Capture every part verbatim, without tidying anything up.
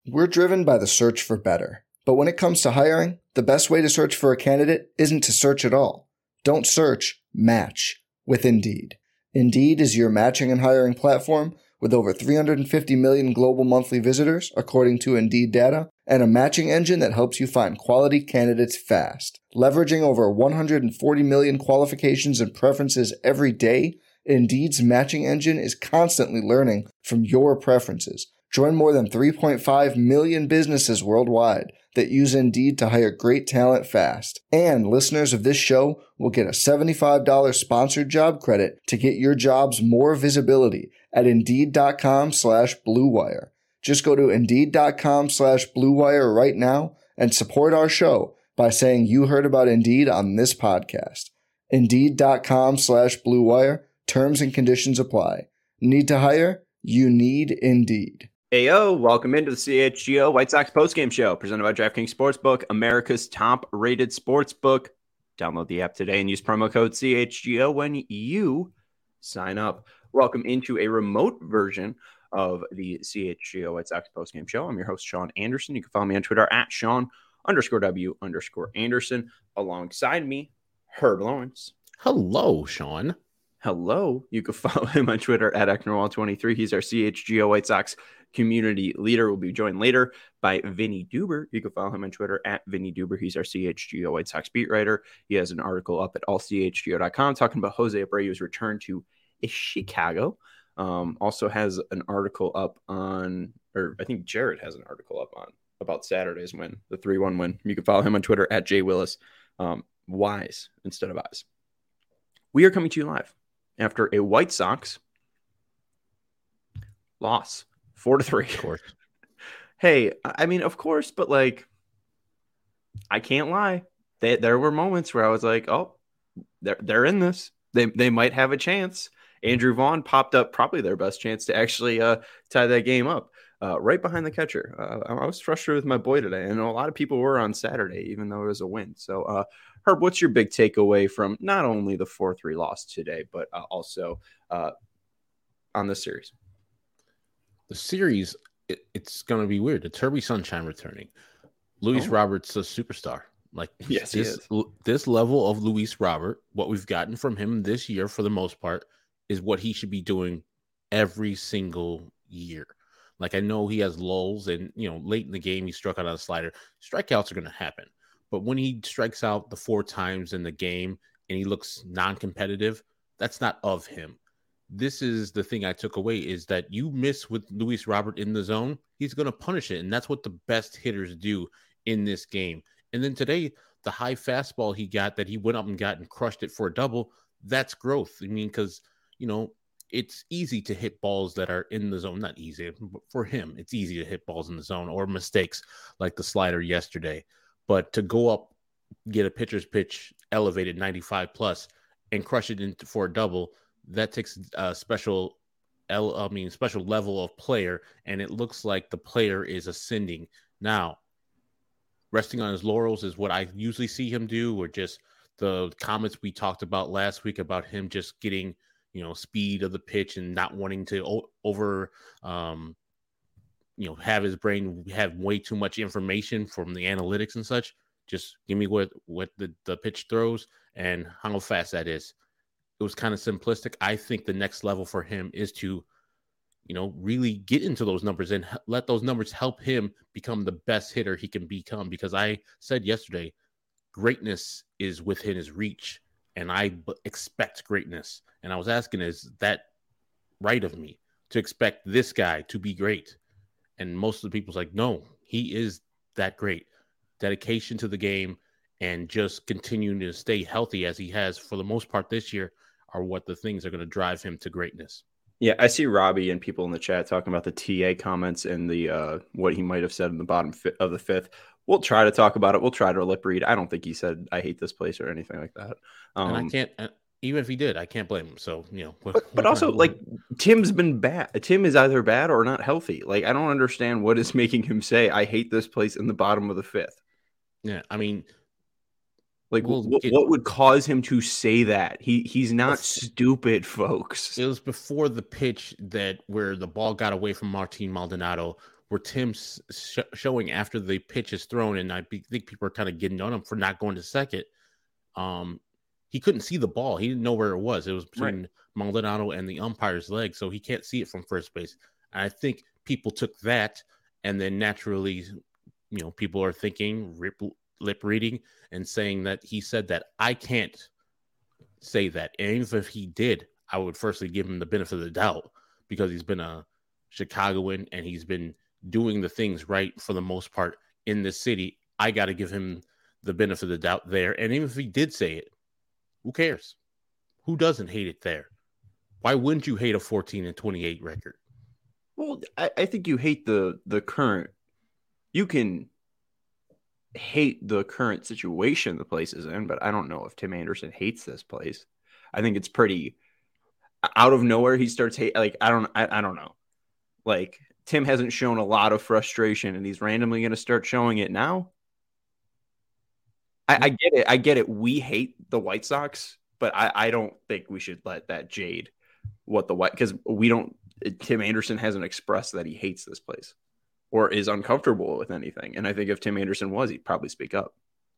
We're driven by the search for better. But when it comes to hiring, the best way to search for a candidate isn't to search at all. Don't search, match with Indeed. Indeed is your matching and hiring platform with over three hundred fifty million global monthly visitors, according to Indeed data, and a matching engine that helps you find quality candidates fast. Leveraging over one hundred forty million qualifications and preferences every day, Indeed's matching engine is constantly learning from your preferences. Join more than three point five million businesses worldwide that use Indeed to hire great talent fast. And listeners of this show will get a seventy-five dollars sponsored job credit to get your jobs more visibility at Indeed.com slash Blue Wire. Just go to Indeed.com slash Blue Wire right now and support our show by saying you heard about Indeed on this podcast. Indeed.com slash Blue Wire. Terms and conditions apply. Need to hire? You need Indeed. Ayo, welcome into the C H G O White Sox postgame show presented by DraftKings Sportsbook, America's top-rated sportsbook. Download the app today and use promo code C H G O when you sign up. Welcome into a remote version of the C H G O White Sox postgame show. I'm your host, Sean Anderson. You can follow me on Twitter at Sean underscore W underscore Anderson. Alongside me, Herb Lawrence. Hello, Sean. Hello. You can follow him on Twitter at Eknerwall twenty-three. He's our C H G O White Sox community leader. Will be joined later by Vinny Duber. You can follow him on Twitter at Vinny Duber. He's our C H G O White Sox beat writer. He has an article up at all c h g o dot com talking about Jose Abreu's return to Chicago. Um, also has an article up on, or I think Jared has an article up on about Saturday's win, the three one win. You can follow him on Twitter at Jay Willis. Um, Wise instead of eyes. We are coming to you live after a White Sox loss, four to three. Of course. Hey, I mean, of course, but like, I can't lie. They, there were moments where I was like, oh, they're they're in this. They they might have a chance. Andrew Vaughn popped up probably their best chance to actually uh, tie that game up, uh, right behind the catcher. Uh, I was frustrated with my boy today. I know a lot of people were on Saturday, even though it was a win. So, uh, Herb, what's your big takeaway from not only the four three loss today, but uh, also uh, on this series? The series, it, it's going to be weird. The Turby Sunshine returning. Luis Oh. Robert's a superstar. Like, Yes, he this, is. this level of Luis Robert, what we've gotten from him this year for the most part, is what he should be doing every single year. Like, I know he has lulls and, you know, late in the game, he struck out on a slider. Strikeouts are going to happen. But when he strikes out the four times in the game and he looks non-competitive, that's not of him. This is the thing I took away, is that you miss with Luis Robert in the zone, he's going to punish it. And that's what the best hitters do in this game. And then today, the high fastball he got that he went up and got and crushed it for a double, that's growth. I mean, because, you know, it's easy to hit balls that are in the zone. Not easy, but for him, it's easy to hit balls in the zone or mistakes like the slider yesterday. But to go up, get a pitcher's pitch elevated ninety-five plus and crush it into for a double, that takes a special, I mean, special level of player. And it looks like the player is ascending now. Resting on his laurels is what I usually see him do, or just the comments we talked about last week about him just getting, you know, speed of the pitch and not wanting to o- over, um, you know, have his brain have way too much information from the analytics and such. Just give me what, what the, the pitch throws and how fast that is. It was kind of simplistic. I think the next level for him is to, you know, really get into those numbers and h- let those numbers help him become the best hitter he can become. Because I said yesterday, greatness is within his reach, and I b- expect greatness. And I was asking, is that right of me to expect this guy to be great? And most of the people's like, no, he is that great. Dedication to the game and just continuing to stay healthy as he has for the most part this year are what the things are going to drive him to greatness. Yeah, I see Robbie and people in the chat talking about the T A comments and the uh, what he might have said in the bottom fi- of the fifth. We'll try to talk about it. We'll try to lip read. I don't think he said, I hate this place or anything like that. Um, and I can't, uh, even if he did, I can't blame him. So, you know. What, but, but also, like, Tim's been bad. Tim is either bad or not healthy. Like, I don't understand what is making him say, I hate this place in the bottom of the fifth. Yeah, I mean. Like, we'll what, get, what would cause him to say that? He He's not stupid, folks. It was before the pitch that where the ball got away from Martin Maldonado, where Tim's sh- showing after the pitch is thrown, and I be- think people are kind of getting on him for not going to second. Um, he couldn't see the ball. He didn't know where it was. It was between right. Maldonado and the umpire's leg, so he can't see it from first base. And I think people took that, and then naturally, you know, people are thinking, rip, lip reading, and saying that he said that. I can't say that. And even if he did, I would firstly give him the benefit of the doubt because he's been a Chicagoan and he's been doing the things right for the most part in this city. I got to give him the benefit of the doubt there. And even if he did say it, who cares? Who doesn't hate it there? Why wouldn't you hate a fourteen and twenty-eight record? Well, I, I think you hate the the current. You can hate the current situation the place is in, but I don't know if Tim Anderson hates this place. I think it's pretty out of nowhere. He starts hate like I don't I, I don't know. Like Tim hasn't shown a lot of frustration, and he's randomly going to start showing it now. I, I get it. I get it. We hate the White Sox, but I, I don't think we should let that jade what the White because we don't. Tim Anderson hasn't expressed that he hates this place or is uncomfortable with anything. And I think if Tim Anderson was, he'd probably speak up.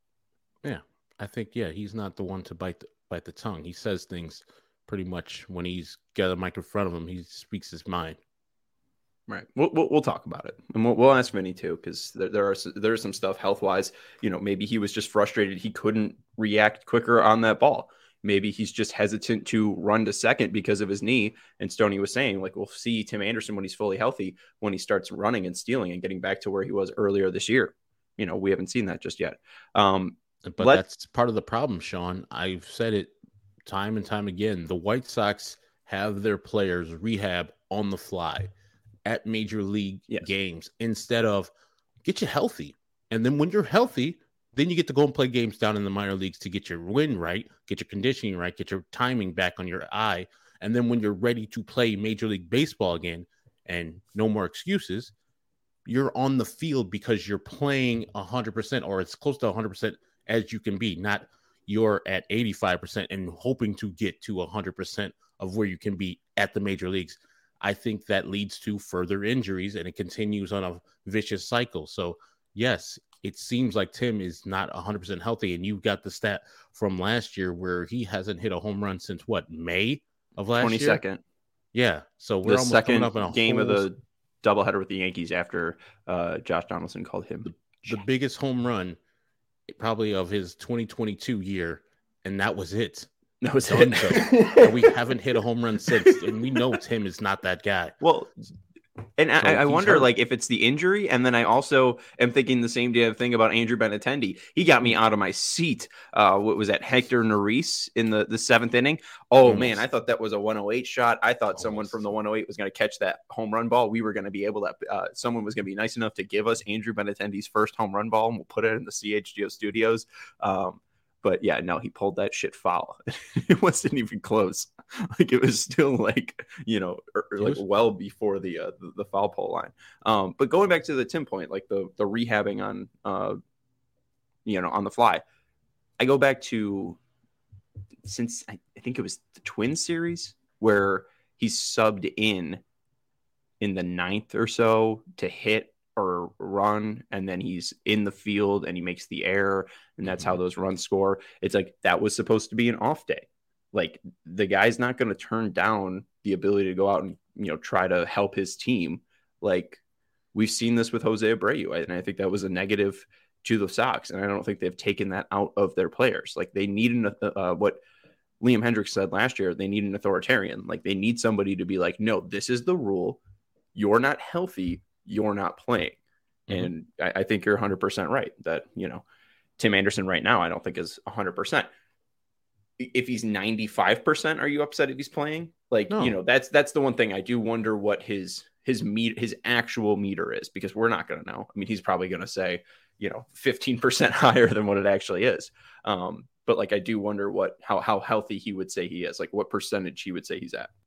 Yeah, I think yeah, he's not the one to bite the, bite the tongue. He says things pretty much when he's got a mic in front of him. He speaks his mind. Right. We'll, we'll we'll talk about it, and we'll we'll ask Vinny too, because there there are there's some stuff health wise. You know, maybe he was just frustrated he couldn't react quicker on that ball. Maybe he's just hesitant to run to second because of his knee. And Stoney was saying, like, we'll see Tim Anderson when he's fully healthy, when he starts running and stealing and getting back to where he was earlier this year. You know, we haven't seen that just yet. Um, but that's part of the problem, Sean. I've said it time and time again. The White Sox have their players rehab on the fly at major league yes. games instead of get you healthy. And then when you're healthy, then you get to go and play games down in the minor leagues to get your win right, get your conditioning right, get your timing back on your eye. And then when you're ready to play Major League Baseball again, and no more excuses, you're on the field because you're playing one hundred percent or as close to one hundred percent as you can be, not you're at eighty-five percent and hoping to get to one hundred percent of where you can be at the major leagues. I think that leads to further injuries, and it continues on a vicious cycle. So, yes, it seems like Tim is not one hundred percent healthy, and you've got the stat from last year where he hasn't hit a home run since, what, May of last year? twenty-second. Yeah, so we're the almost second coming up in a game whole... of the doubleheader with the Yankees after uh, Josh Donaldson called him. The, the biggest home run probably of his twenty twenty-two year, and that was it. That was it. And we haven't hit a home run since, and we know Tim is not that guy. Well, and so I, I wonder, hurt. like, if it's the injury, and then I also am thinking the same damn thing about Andrew Benintendi. He got me out of my seat. Uh, what was that, Hector Neris in the, the seventh inning? Oh, Almost. man, I thought that was a one oh eight shot. I thought Almost. someone from the one oh eight was going to catch that home run ball. We were going to be able to, uh, someone was going to be nice enough to give us Andrew Benintendi's first home run ball, and we'll put it in the C H G O studios. Um, But yeah, no, he pulled that shit foul. It wasn't even close. Like it was still like, you know, or, or like well before the, uh, the the foul pole line. Um, but going back to the Tim point, like the the rehabbing on, uh, you know, on the fly. I go back to since I, I think it was the Twins series where he subbed in in the ninth or so to hit or run, and then he's in the field and he makes the error, and that's how those runs score. It's like that was supposed to be an off day. Like the guy's not going to turn down the ability to go out and, you know, try to help his team. Like we've seen this with Jose Abreu, and I think that was a negative to the Sox, and I don't think they've taken that out of their players. Like they need an, uh, what Liam Hendriks said last year, they need an authoritarian. Like they need somebody to be like, no, this is the rule. You're not healthy. You're not playing. Mm-hmm. And I, I think you're one hundred percent right that, you know, Tim Anderson right now, I don't think is one hundred percent. If he's ninety-five percent, are you upset if he's playing? Like, no. you know, that's that's the one thing I do wonder what his his meet his actual meter is, because we're not going to know. I mean, he's probably going to say, you know, fifteen percent higher than what it actually is. Um, but like, I do wonder what how how healthy he would say he is, like what percentage he would say he's at.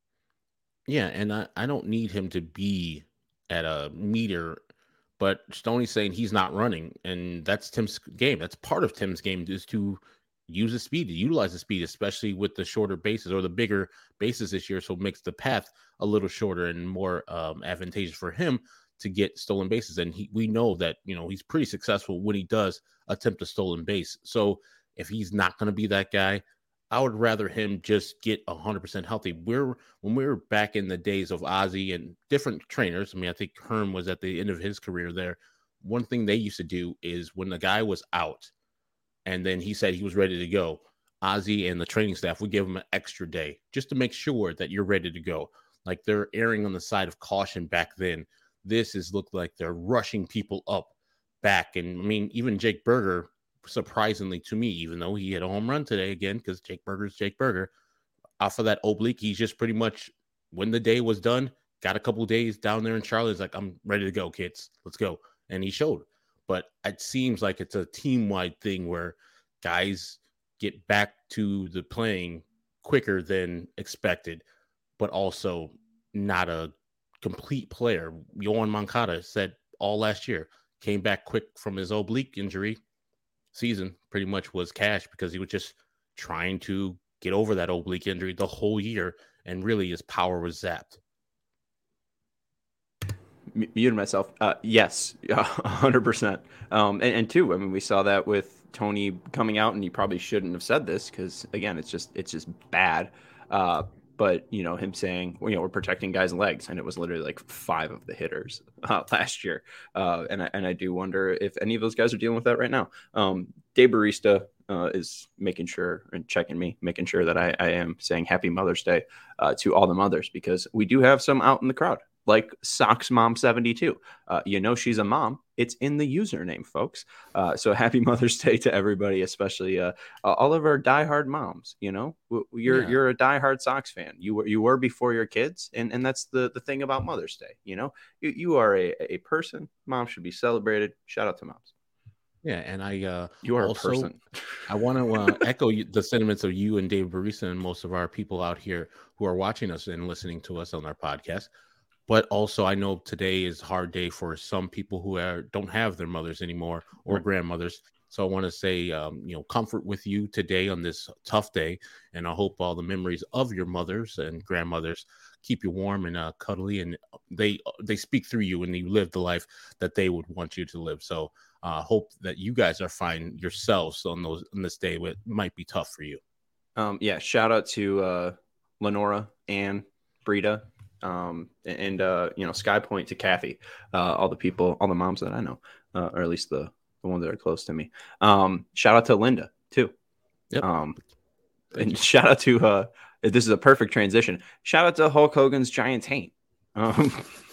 Yeah, and I, I don't need him to be at a meter, but Stoney's saying he's not running, and that's Tim's game. That's part of Tim's game, is to use the speed, to utilize the speed, especially with the shorter bases or the bigger bases this year. So it makes the path a little shorter and more um, advantageous for him to get stolen bases. And he, we know that, you know, he's pretty successful when he does attempt a stolen base. So if he's not going to be that guy, I would rather him just get one hundred percent healthy. We're when we were back in the days of Ozzie and different trainers. I mean, I think Herm was at the end of his career there. One thing they used to do is when the guy was out and then he said he was ready to go, Ozzie and the training staff would give him an extra day just to make sure that you're ready to go. Like they're erring on the side of caution back then. This is looked like they're rushing people up back. And I mean, even Jake Burger, surprisingly to me, even though he hit a home run today again, because Jake Burger's Jake Burger, off of that oblique, he's just pretty much, when the day was done, got a couple days down there in Charlotte. He's like, I'm ready to go, kids. Let's go. And he showed. But it seems like it's a team-wide thing where guys get back to the playing quicker than expected, but also not a complete player. Yoan Moncada said all last year, came back quick from his oblique injury. Season pretty much was cash because he was just trying to get over that oblique injury the whole year, and really his power was zapped. Muted myself. Uh, yes, one hundred percent. Um, and, and two, I mean, we saw that with Tony coming out, and he probably shouldn't have said this because, again, it's just it's just bad. Uh, but, you know, him saying, well, you know, we're protecting guys' legs, and it was literally like five of the hitters uh, last year. Uh, and, I, and I do wonder if any of those guys are dealing with that right now. Um, Dave Barista uh, is making sure and checking me, making sure that I, I am saying Happy Mother's Day uh, to all the mothers, because we do have some out in the crowd, like Sox Mom seventy-two. Uh, you know she's a mom. It's in the username, folks. Uh, so happy Mother's Day to everybody, especially uh, uh, all of our diehard moms. You know, you're yeah. you're a diehard Sox fan. You were you were before your kids, and, and that's the, the thing about Mother's Day. You know, you, you are a, a person. Mom should be celebrated. Shout out to moms. Yeah, and I uh, you are also, a person. I want to uh, echo the sentiments of you and Dave Barista and most of our people out here who are watching us and listening to us on our podcast. But also, I know today is a hard day for some people who are, don't have their mothers anymore or right. grandmothers. So I want to say, um, you know, comfort with you today on this tough day. And I hope all the memories of your mothers and grandmothers keep you warm and uh, cuddly. And they they speak through you and you live the life that they would want you to live. So I uh, hope that you guys are fine yourselves on those on this day. It might be tough for you. Um, yeah, shout out to uh, Lenora, Ann, Brita. Um, and, uh, you know, Sky Point to Kathy, uh, all the people, all the moms that I know, uh, or at least the, the ones that are close to me. Um, shout out to Linda too. Yep. Um, and shout out to, uh, this is a perfect transition. Shout out to Hulk Hogan's giant taint, um,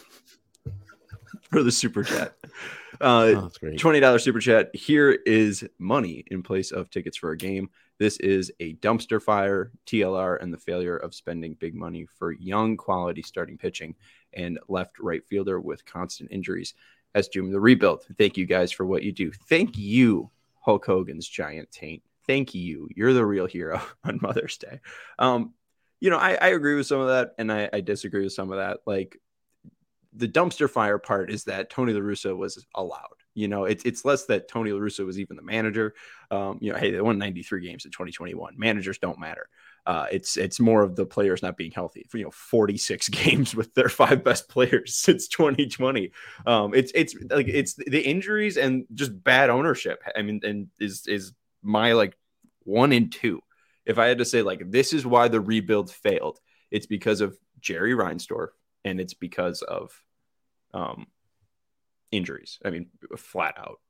for the super chat. Uh, oh, that's great. twenty dollars super chat. Here is money in place of tickets for a game. This is a dumpster fire, T L R, and the failure of spending big money for young quality starting pitching and left right fielder with constant injuries as doom the rebuild. Thank you guys for what you do. Thank you, Hulk Hogan's giant taint. Thank you. You're the real hero on Mother's Day. Um, you know, I, I agree with some of that, and I, I disagree with some of that. Like, the dumpster fire part is that Tony La Russa was allowed. You know, it's it's less that Tony La Russa was even the manager. Um, you know, hey, they won ninety-three games in twenty twenty-one. Managers don't matter. Uh, it's it's more of the players not being healthy. For, you know, forty-six games with their five best players since twenty twenty. Um, it's it's like it's the injuries and just bad ownership. I mean, and is is my like one and two. If I had to say like this is why the rebuild failed, it's because of Jerry Reinsdorf and it's because of um. injuries. I mean, flat out.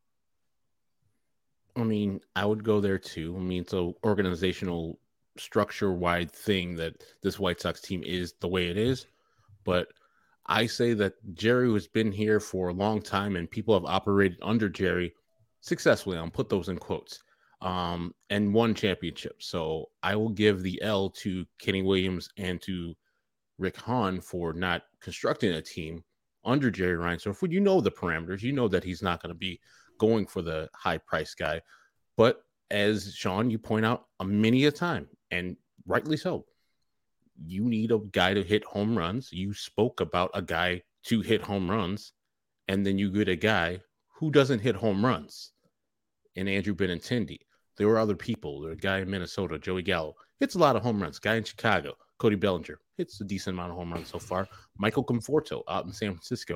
I mean, I would go there too. I mean, it's an organizational structure-wide thing that this White Sox team is the way it is. But I say that Jerry has been here for a long time and people have operated under Jerry successfully. I'll put those in quotes. Um, and won championships. So I will give the L to Kenny Williams and to Rick Hahn for not constructing a team under Jerry Reinsdorf. You know the parameters. You know that he's not going to be going for the high price guy. But as Sean, you point out a many a time, and rightly so, you need a guy to hit home runs. You spoke about a guy to hit home runs, and then you get a guy who doesn't hit home runs in Andrew Benintendi. There were other people. There was a guy in Minnesota, Joey Gallo, hits a lot of home runs. Guy in Chicago, Cody Bellinger, hits a decent amount of home runs so far. Michael Conforto out in San Francisco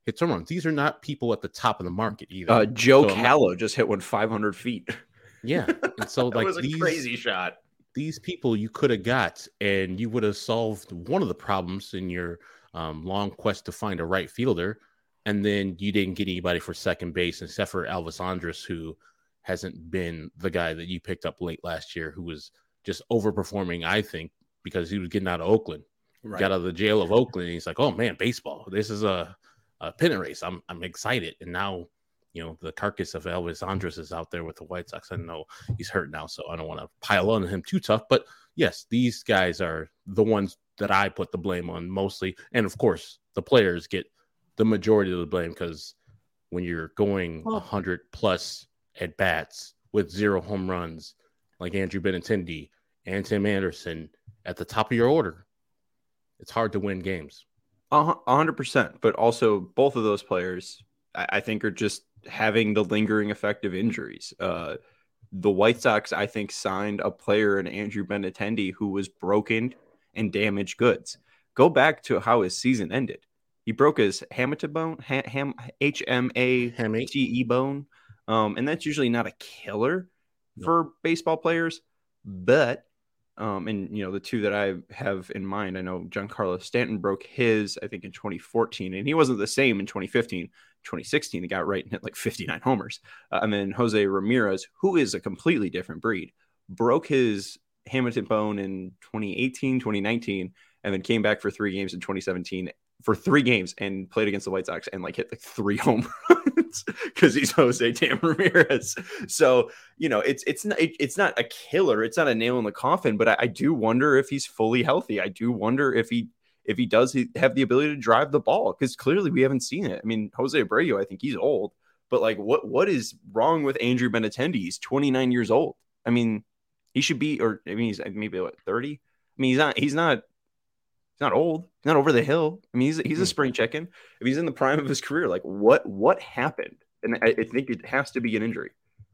hits home runs. These are not people at the top of the market either. Uh, Joe so Callow not, just hit one five hundred feet. Yeah. And so that like was a these, crazy shot. These people you could have got, and you would have solved one of the problems in your um, long quest to find a right fielder. And then you didn't get anybody for second base except for Elvis Andrus, who hasn't been the guy that you picked up late last year, who was just overperforming, I think, because he was getting out of Oakland. Right. Got out of the jail of Oakland, and he's like, "Oh man, baseball! This is a, a pennant race. I'm I'm excited." And now, you know, the carcass of Elvis Andrus is out there with the White Sox. I know he's hurt now, so I don't want to pile on him too tough. But yes, these guys are the ones that I put the blame on mostly, and of course, the players get the majority of the blame because when you're going one hundred plus at bats with zero home runs, like Andrew Benintendi and Tim Anderson at the top of your order, it's hard to win games. A hundred percent. But also both of those players, I, I think, are just having the lingering effect of injuries. Uh, the White Sox, I think, signed a player in Andrew Benintendi who was broken and damaged goods. Go back to how his season ended. He broke his hamate bone, ha- ham, H M A T E bone. Um, and that's usually not a killer for no. baseball players, but Um, and, you know, the two that I have in mind, I know Giancarlo Stanton broke his, I think, in twenty fourteen, and he wasn't the same in twenty fifteen. twenty sixteen, he got right and hit like fifty-nine homers. Uh, and then Jose Ramirez, who is a completely different breed, broke his hamate bone in twenty eighteen, twenty nineteen, and then came back for three games in twenty seventeen for three games and played against the White Sox and like hit like three home runs because he's Jose Tam Ramirez. So, you know, it's it's not it, it's not a killer. It's not a nail in the coffin. But I, I do wonder if he's fully healthy. I do wonder if he if he does have the ability to drive the ball, because clearly we haven't seen it. I mean, Jose Abreu, I think he's old, but like what what is wrong with Andrew Benintendi? He's twenty-nine years old. I mean, he should be, or I mean, he's maybe what, thirty? I mean, he's not he's not. He's not old. He's not over the hill. I mean, he's he's a spring chicken. If he's in the prime of his career, like what what happened? And I, I think it has to be an injury.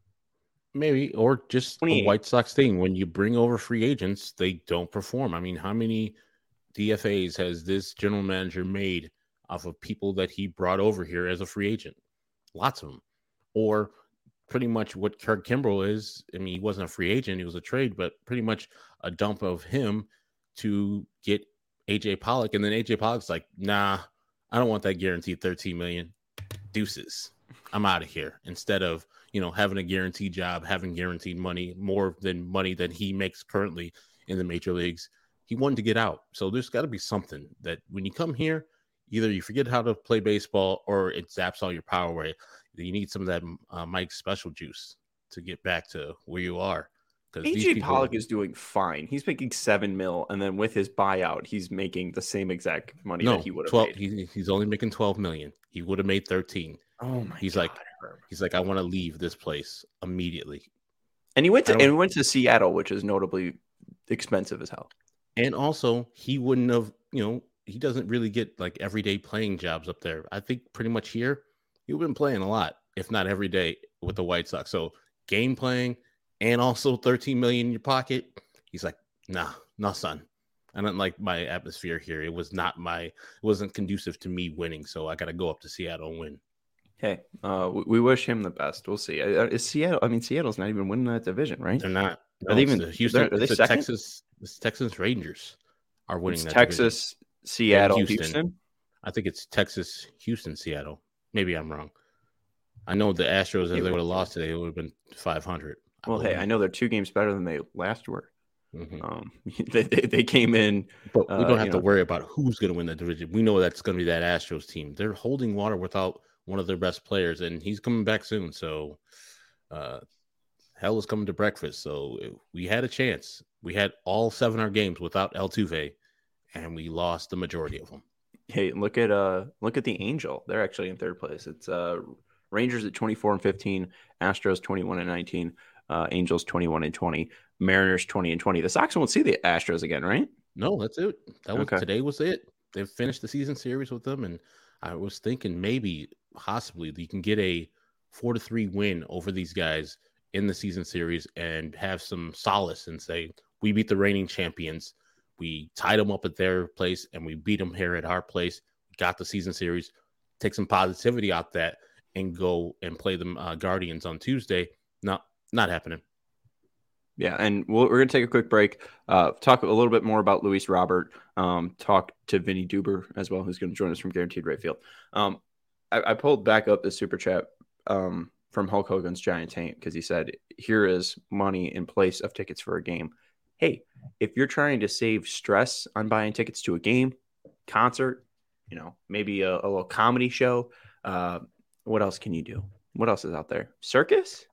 Maybe, or just a White Sox thing. When you bring over free agents, they don't perform. I mean, how many D F As has this general manager made off of people that he brought over here as a free agent? Lots of them. Or pretty much what Kirk Kimbrell is. I mean, he wasn't a free agent. He was a trade, but pretty much a dump of him to get A J Pollock, and then A J Pollock's like, nah, I don't want that guaranteed thirteen million. Deuces. I'm out of here. Instead of, you know, having a guaranteed job, having guaranteed money, more than money that he makes currently in the major leagues, he wanted to get out. So there's got to be something that when you come here, either you forget how to play baseball or it zaps all your power away. You need some of that uh, Mike Special juice to get back to where you are. A J people... Pollock is doing fine. He's making seven mil, and then with his buyout, he's making the same exact money no, that he would have twelve, made. He, he's only making twelve million. He would have made thirteen. Oh my! He's God. like, he's like, I want to leave this place immediately. And he went to and he went to Seattle, which is notably expensive as hell. And also, he wouldn't have, you know, he doesn't really get like everyday playing jobs up there. I think pretty much here, he'd been playing a lot, if not every day, with the White Sox. So game playing. And also thirteen million in your pocket. He's like, nah, no, son. I don't like my atmosphere here. It was not my, it wasn't conducive to me winning. So I got to go up to Seattle and win. Hey, uh, we wish him the best. We'll see. Uh, is Seattle? I mean, Seattle's not even winning that division, right? They're not. No, are they even the Houston? Are they the second? Texas, the Texas Rangers are winning it's that Texas, division. Seattle, Houston. Houston. I think it's Texas, Houston, Seattle. Maybe I'm wrong. I know the Astros, if they would have lost today, it would have been five hundred. Well, hey, I know they're two games better than they last were. Mm-hmm. Um, they, they they came in, but we don't uh, have to know. worry about who's going to win that division. We know that's going to be that Astros team. They're holding water without one of their best players, and he's coming back soon. So, uh, hell is coming to breakfast. So we had a chance. We had all seven of our games without Altuve, and we lost the majority of them. Hey, look at uh, look at the Angel. They're actually in third place. It's uh, Rangers at twenty-four and fifteen, Astros twenty-one and nineteen. Uh, Angels twenty-one and twenty, Mariners twenty and twenty. The Sox won't see the Astros again, right? No, that's it. That was okay. Today was it. They finished the season series with them, and I was thinking maybe possibly you can get a four to three win over these guys in the season series and have some solace and say we beat the reigning champions. We tied them up at their place and we beat them here at our place. Got the season series. take some positivity out that and go and play the uh, Guardians on Tuesday. No, not happening. Yeah, and we'll, we're going to take a quick break, uh, talk a little bit more about Luis Robert, um, talk to Vinny Duber as well, who's going to join us from Guaranteed Rate Field. Um, I, I pulled back up the super chat um, from Hulk Hogan's Giant Tank because he said, here is money in place of tickets for a game. Hey, if you're trying to save stress on buying tickets to a game, concert, you know, maybe a, a little comedy show, uh, what else can you do? What else is out there? Circus?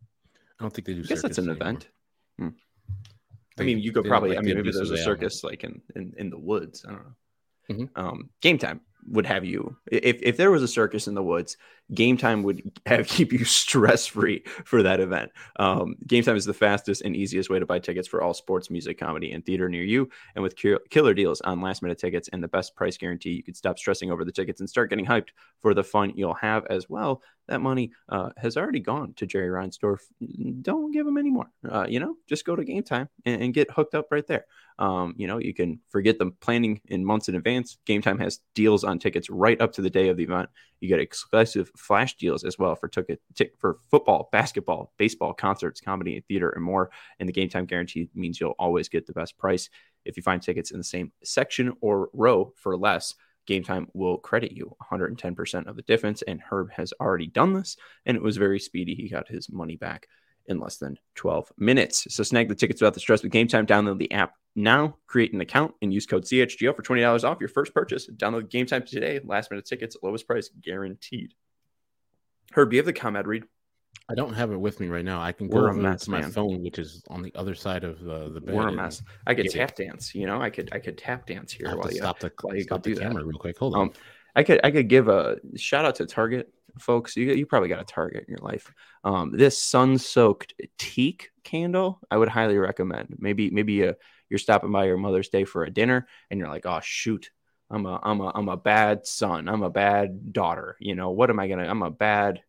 I don't think they do I guess circus that's an anymore. event. Hmm. They, I mean, you could they probably, like I mean, the maybe abuse there's of a the circus like in, in, in the woods. I don't know. Mm-hmm. Um, Game Time would have you, if, if there was a circus in the woods, Game Time would have keep you stress free for that event. Um, Game Time is the fastest and easiest way to buy tickets for all sports, music, comedy, and theater near you. And with killer deals on last minute tickets and the best price guarantee, you could stop stressing over the tickets and start getting hyped for the fun you'll have as well. That money uh, has already gone to Jerry Reinsdorf. Don't give him any more. Uh, you know, just go to Game Time and, and get hooked up right there. Um, you know, you can forget the planning in months in advance. Game Time has deals on tickets right up to the day of the event. You get exclusive flash deals as well for ticket t- for football, basketball, baseball, concerts, comedy, and theater, and more. And the Game Time guarantee means you'll always get the best price. If you find tickets in the same section or row for less, Game Time will credit you one hundred ten percent of the difference. And Herb has already done this, and it was very speedy. He got his money back in less than twelve minutes. So snag the tickets without the stress with Game Time. Download the app now, create an account, and use code C H G O for twenty dollars off your first purchase. Download Game Time today. Last minute tickets, lowest price guaranteed. Herb, do you have the ComEd read? I don't have it with me right now. I can go We're a over mess, to my man. phone, which is on the other side of uh, the bed. We're a and mess. I could get tap it. dance. You know, I could I could tap dance I here have while to you stop the, while you stop go the do camera that. real quick. Hold on. Um, I could I could give a shout out to Target, folks. You you probably got a Target in your life. Um, this sun-soaked teak candle, I would highly recommend. Maybe maybe a, you're stopping by your Mother's Day for a dinner, and you're like, oh shoot, I'm a I'm a I'm a bad son. I'm a bad daughter. You know what am I gonna? I'm a bad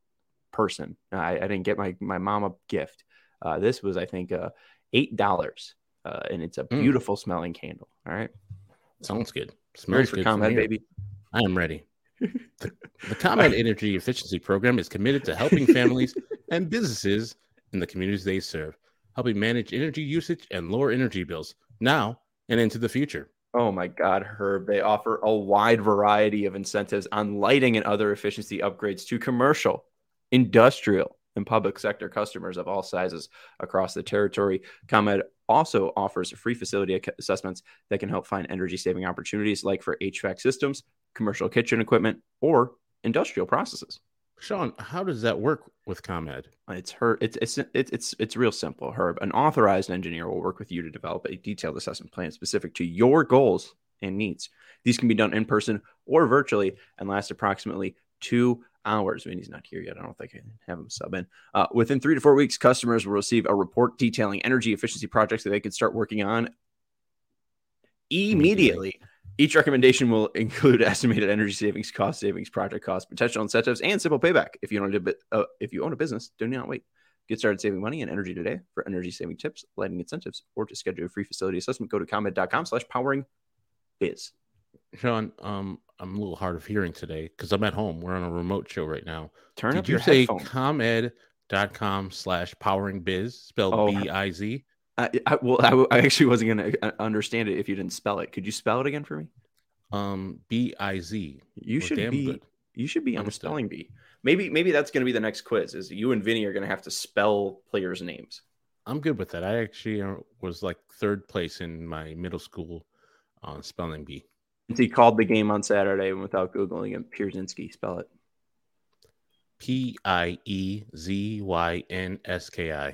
person. I, I didn't get my my mom a gift. Uh, this was I think uh, eight dollars, uh, and it's a Mm. beautiful smelling candle. All right, Sounds good. ready Smells for good from ComEd, here. baby? I am ready. The, the ComEd Energy Efficiency Program is committed to helping families and businesses in the communities they serve, helping manage energy usage and lower energy bills now and into the future. Oh my God, Herb. They offer a wide variety of incentives on lighting and other efficiency upgrades to commercial, industrial, and public sector customers of all sizes across the territory. ComEd also offers free facility assessments that can help find energy saving opportunities like for H V A C systems, commercial kitchen equipment, or industrial processes. Sean, how does that work with ComEd? It's her. It's it's it's it's it's real simple, Herb. An authorized engineer will work with you to develop a detailed assessment plan specific to your goals and needs. These can be done in person or virtually and last approximately two hours. I mean, he's not here yet. I don't think I can have him sub in. Uh, within three to four weeks, customers will receive a report detailing energy efficiency projects that they can start working on immediately. Each recommendation will include estimated energy savings, cost savings, project costs, potential incentives, and simple payback. If you own a uh, if you own a business, do not wait. Get started saving money and energy today. For energy saving tips, lighting incentives, or to schedule a free facility assessment, go to comed.com slash powering biz. Sean, um, I'm a little hard of hearing today because I'm at home. We're on a remote show right now. Turn Did up you your say headphone. comed.com slash powering biz spelled Oh. B I Z? I, I, well, I, I actually wasn't going to understand it if you didn't spell it. Could you spell it again for me? Um, B I Z. You Well, should damn be. good. You should be on the Understood. spelling bee. Maybe maybe that's going to be the next quiz. Is you and Vinny are going to have to spell players' names. I'm good with that. I actually uh, was like third place in my middle school on spelling bee. He called the game on Saturday and without Googling it, Pierzynski, spell it. P I E Z Y N S K I.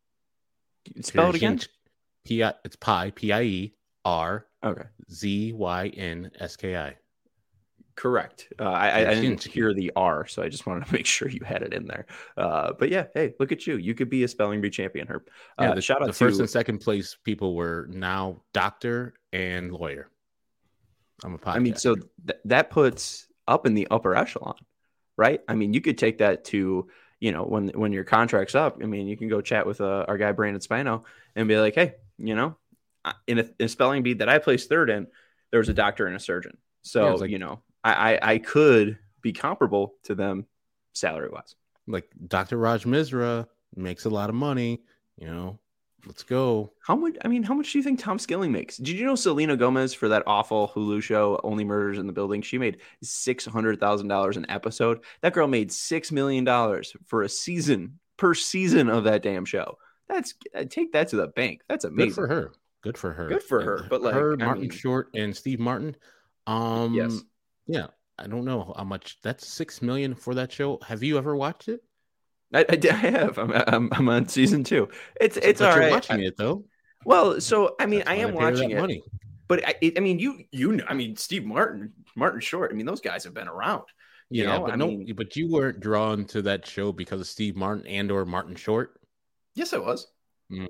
Spell it again. P I it's Pi, P I E R Okay. Z Y N S K I. Correct. Uh, I, I didn't Pierzynski. hear the R, so I just wanted to make sure you had it in there. Uh, but yeah, hey, look at you. You could be a spelling bee champion, Herb. Uh, Yeah, the, shout out the to first and second place people were now doctor and lawyer. I'm a podcaster. I mean, so th- that puts up in the upper echelon, right? I mean, you could take that to, you know, when when your contract's up. I mean, you can go chat with uh, our guy Brandon Spino and be like, hey, you know, in a, in a spelling bee that I placed third in, there was a doctor and a surgeon. So Yeah, it's like- you know, I, I I could be comparable to them salary wise. Like Doctor Raj Misra makes a lot of money, you know. Let's go. How much? I mean, how much do you think Tom Skilling makes? Did you know Selena Gomez for that awful Hulu show, Only Murders in the Building? She made six hundred thousand dollars an episode. That girl made six million dollars for a season per season of that damn show. That's take that to the bank. That's amazing. Good for her. Good for her. Good for her. But like her, I Martin mean, Short and Steve Martin. Um, yes. Yeah. I don't know how much. That's six million for that show. Have you ever watched it? I, I, I have. I'm, I'm I'm on season two. It's it's but all you're right. watching I, it though. Well, so I mean, That's I am watching it, money. but I, it, I mean, you you know, I mean, Steve Martin, Martin Short. I mean, those guys have been around. You yeah, know, but I no, mean, but you weren't drawn to that show because of Steve Martin and or Martin Short. Yes, I was. Mm.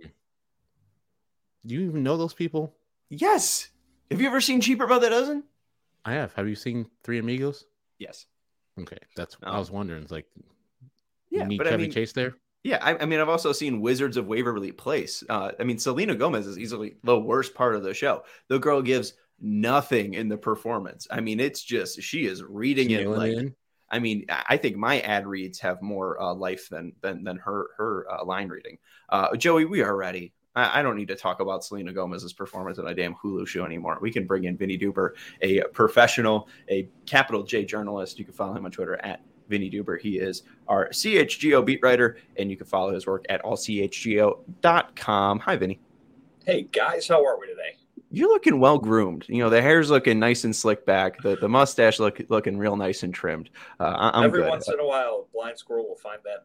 Do you even know those people? Yes. Have you ever seen Cheaper by the Dozen? I have. Have you seen Three Amigos? Yes. Okay, that's Oh. I was wondering. It's like, yeah, you need but Chevy I mean, Chase there. Yeah, I, I mean, I've also seen Wizards of Waverly Place. Uh, I mean, Selena Gomez is easily the worst part of the show. The girl gives nothing in the performance. I mean, it's just she is reading it like. In. I mean, I think my ad reads have more uh, life than than than her her uh, line reading. Uh, Joey, we are ready. I, I don't need to talk about Selena Gomez's performance on a damn Hulu show anymore. We can bring in Vinny Duber, a professional, a capital J journalist. You can follow him on Twitter at Vinny Duber. He is our C H G O beat writer, and you can follow his work at all c h g o dot com. Hi, Vinny. Hey, guys. How are we today? You're looking well groomed. You know, the hair's looking nice and slicked back. The the mustache look looking real nice and trimmed. Uh, I, I'm Every good. once in a while, a blind squirrel will find that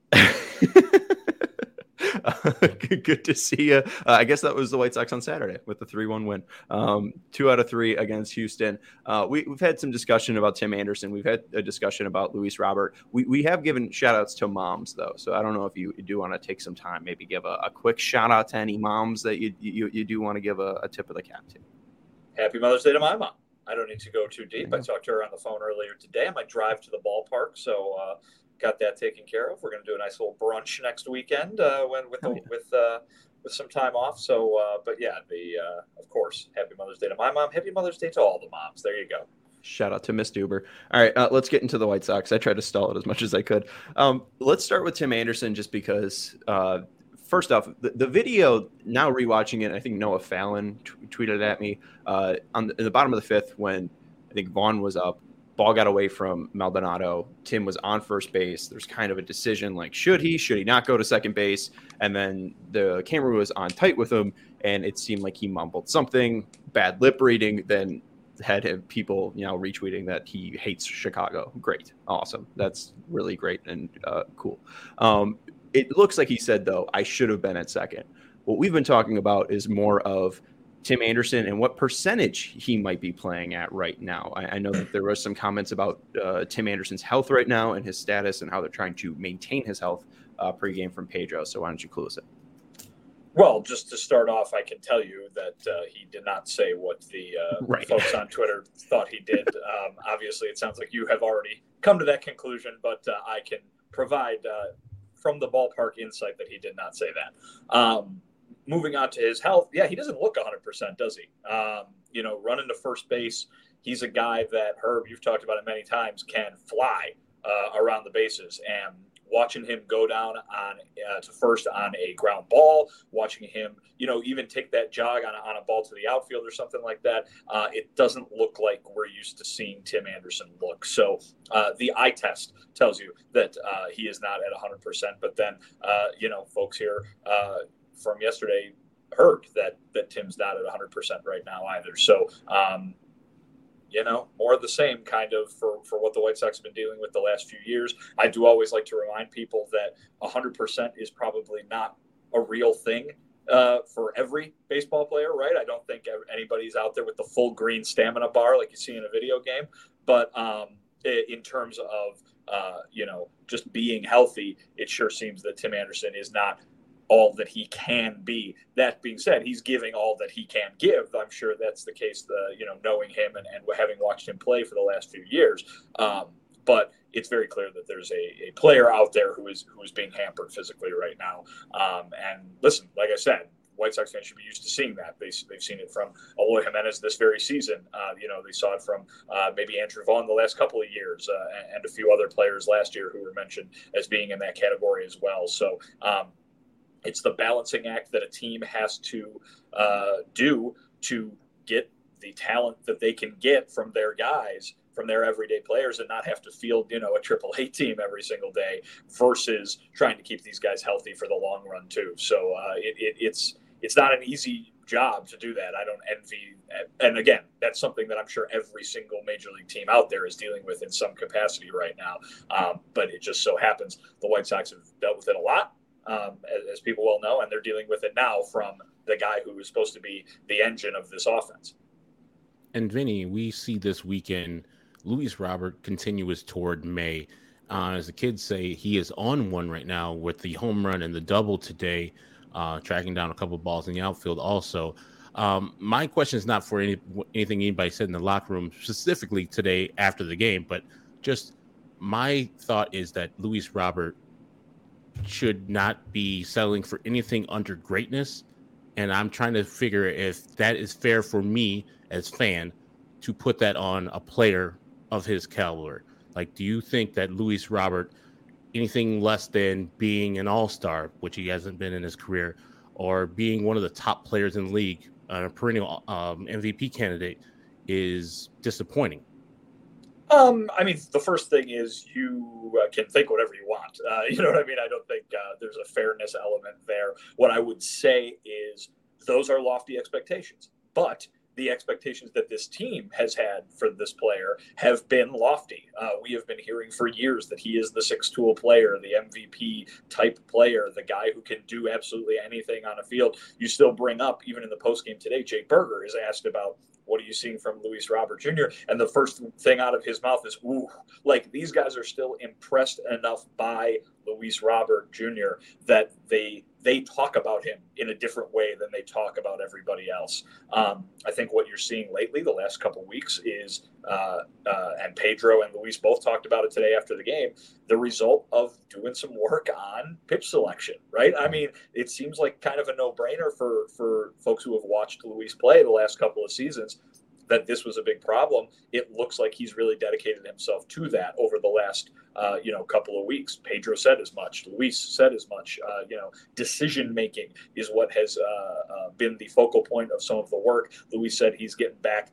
nut. uh, good to see you. Uh, I guess that was the White Sox on Saturday with the three one win. Um, two out of three against Houston. Uh, we, we've had some discussion about Tim Anderson. We've had a discussion about Luis Robert. We, we have given shout outs to moms, though. So I don't know if you, you do want to take some time, maybe give a, a quick shout out to any moms that you you, you do want to give a, a tip of the cap to. Happy Mother's Day to my mom. I don't need to go too deep. I talked to her on the phone earlier today. I might drive to the ballpark, so uh, got that taken care of. We're going to do a nice little brunch next weekend uh, when, with the, yeah. with uh, with some time off. So, uh, but yeah, the uh, of course, Happy Mother's Day to my mom. Happy Mother's Day to all the moms. There you go. Shout out to Miss Duber. All right, uh, let's get into the White Sox. I tried to stall it as much as I could. Um, let's start with Tim Anderson, just because. Uh, First off, the, the video, now rewatching it, I think Noah Fallon t- tweeted at me uh, on the, in the bottom of the fifth when I think Vaughn was up. Ball got away from Maldonado. Tim was on first base. There's kind of a decision like, should he, should he not go to second base? And then the camera was on tight with him, and it seemed like he mumbled something, bad lip reading, then had him, people, you know, retweeting that he hates Chicago. Great. Awesome. That's really great and uh, cool. Um, It looks like he said, though, I should have been at second. What we've been talking about is more of Tim Anderson and what percentage he might be playing at right now. I, I know that there was some comments about uh, Tim Anderson's health right now and his status and how they're trying to maintain his health uh, pregame from Pedro. So why don't you clue us in? Well, just to start off, I can tell you that uh, he did not say what the uh, right. folks on Twitter thought he did. Um, obviously, it sounds like you have already come to that conclusion, but uh, I can provide uh, from the ballpark insight that he did not say that. Um, moving on to his health, yeah, he doesn't look one hundred percent, does he? Um, you know, running to first base, he's a guy that, Herb, you've talked about it many times, can fly uh, around the bases. And watching him go down on uh, to first on a ground ball, watching him, you know, even take that jog on a, on a ball to the outfield or something like that, uh, it doesn't look like we're used to seeing Tim Anderson look. So uh, the eye test tells you that uh, he is not at one hundred percent. But then, uh, you know, folks here uh, from yesterday heard that that Tim's not at one hundred percent right now either. So, um, you know, more of the same kind of for, for what the White Sox have been dealing with the last few years. I do always like to remind people that one hundred percent is probably not a real thing uh, for every baseball player, right? I don't think anybody's out there with the full green stamina bar like you see in a video game. But um, in terms of, uh, you know, just being healthy, it sure seems that Tim Anderson is not all that he can be. That being said, he's giving all that he can give. I'm sure that's the case, the, you know, knowing him and, and having watched him play for the last few years. Um, but it's very clear that there's a, a player out there who is who is being hampered physically right now. Um, and listen, like I said, White Sox fans should be used to seeing that. They, they've seen it from Eloy Jimenez this very season. Uh, you know, they saw it from uh, maybe Andrew Vaughn the last couple of years uh, and, and a few other players last year who were mentioned as being in that category as well. So um, it's the balancing act that a team has to uh, do to get the talent that they can get from their guys, from their everyday players, and not have to field, you know, a triple A team every single day versus trying to keep these guys healthy for the long run too. So uh, it, it, it's it's not an easy job to do that. I don't envy, and again, that's something that I'm sure every single major league team out there is dealing with in some capacity right now. Um, but it just so happens the White Sox have dealt with it a lot, um, as, as people well know, and they're dealing with it now from the guy who is supposed to be the engine of this offense. And Vinny, we see this weekend Luis Robert continue his tour in May. Uh, as the kids say, he is on one right now with the home run and the double today, uh, tracking down a couple of balls in the outfield also. Um, my question is not for any, anything anybody said in the locker room specifically today after the game, but just my thought is that Luis Robert should not be settling for anything under greatness. And I'm trying to figure if that is fair for me as fan to put that on a player of his caliber. Like, do you think that Luis Robert, anything less than being an all-star, which he hasn't been in his career, or being one of the top players in the league, uh, a perennial um, M V P candidate, is disappointing? Um, I mean, the first thing is you uh, can think whatever you want. Uh, you know what I mean? I don't think uh, there's a fairness element there. What I would say is those are lofty expectations, but the expectations that this team has had for this player have been lofty. Uh, we have been hearing for years that he is the six-tool player, the M V P type player, the guy who can do absolutely anything on a field. You still bring up, even in the postgame today, Jake Berger is asked about, what are you seeing from Luis Robert Junior? And the first thing out of his mouth is, ooh, like these guys are still impressed enough by Luis Robert Junior that they they talk about him in a different way than they talk about everybody else. Um, I think what you're seeing lately, the last couple of weeks, is, uh, uh, and Pedro and Luis both talked about it today after the game, the result of doing some work on pitch selection, right? I mean, it seems like kind of a no-brainer for, for folks who have watched Luis play the last couple of seasons that this was a big problem. It looks like he's really dedicated himself to that over the last, uh, you know, couple of weeks. Pedro said as much. Luis said as much. Uh, you know, decision-making is what has uh, uh, been the focal point of some of the work. Luis said he's getting back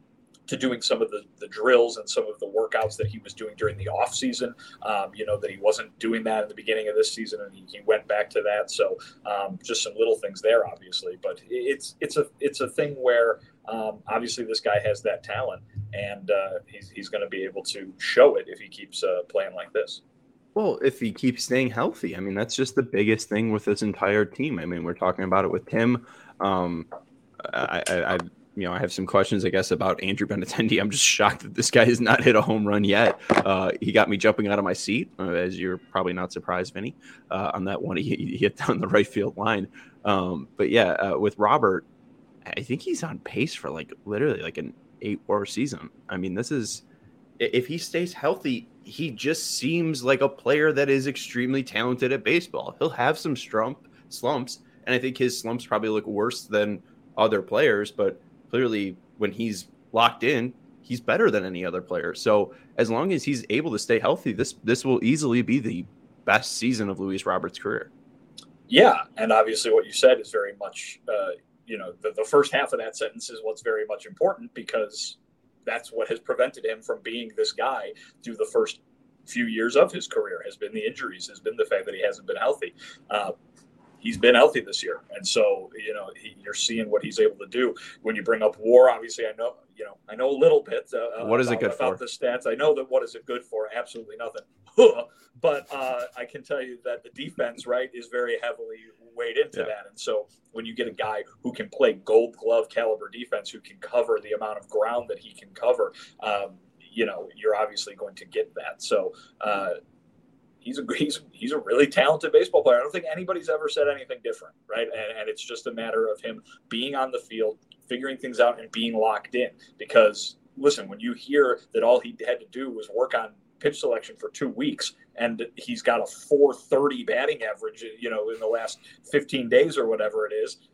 to doing some of the, the drills and some of the workouts that he was doing during the off season. Um, you know, that he wasn't doing that in the beginning of this season, and he, he went back to that. So um, just some little things there, obviously, but it's, it's a, it's a thing where um, obviously this guy has that talent, and uh, he's, he's going to be able to show it if he keeps uh, playing like this. Well, if he keeps staying healthy, I mean, that's just the biggest thing with this entire team. I mean, we're talking about it with Tim. Um, I, I, I You know, I have some questions, I guess, about Andrew Benintendi. I'm just shocked that this guy has not hit a home run yet. Uh, he got me jumping out of my seat, uh, as you're probably not surprised, Vinny, uh, on that one. He, he hit down the right field line. Um, but yeah, uh, with Robert, I think he's on pace for like literally like an eight-war season. I mean, this is, if he stays healthy, he just seems like a player that is extremely talented at baseball. He'll have some slump slumps, and I think his slumps probably look worse than other players, but clearly, when he's locked in, he's better than any other player. So as long as he's able to stay healthy, this this will easily be the best season of Luis Robert's career. Yeah, and obviously what you said is very much, uh, you know, the, the first half of that sentence is what's very much important, because that's what has prevented him from being this guy through the first few years of his career, has been the injuries, has been the fact that he hasn't been healthy. Uh, He's been healthy this year. And so, you know, he, you're seeing what he's able to do. When you bring up WAR, obviously, I know, you know, I know a little bit uh, what is about, it good about for? the stats. I know that what is it good for? Absolutely nothing. But uh, I can tell you that the defense, right, is very heavily weighed into yeah. that. And so when you get a guy who can play gold glove caliber defense, who can cover the amount of ground that he can cover, um, you know, you're obviously going to get that. So, uh, He's a he's he's a really talented baseball player. I don't think anybody's ever said anything different, right? And, and it's just a matter of him being on the field, figuring things out, and being locked in. Because listen, when you hear that all he had to do was work on pitch selection for two weeks, and he's got a four thirty batting average, you know, in the last fifteen days or whatever it is,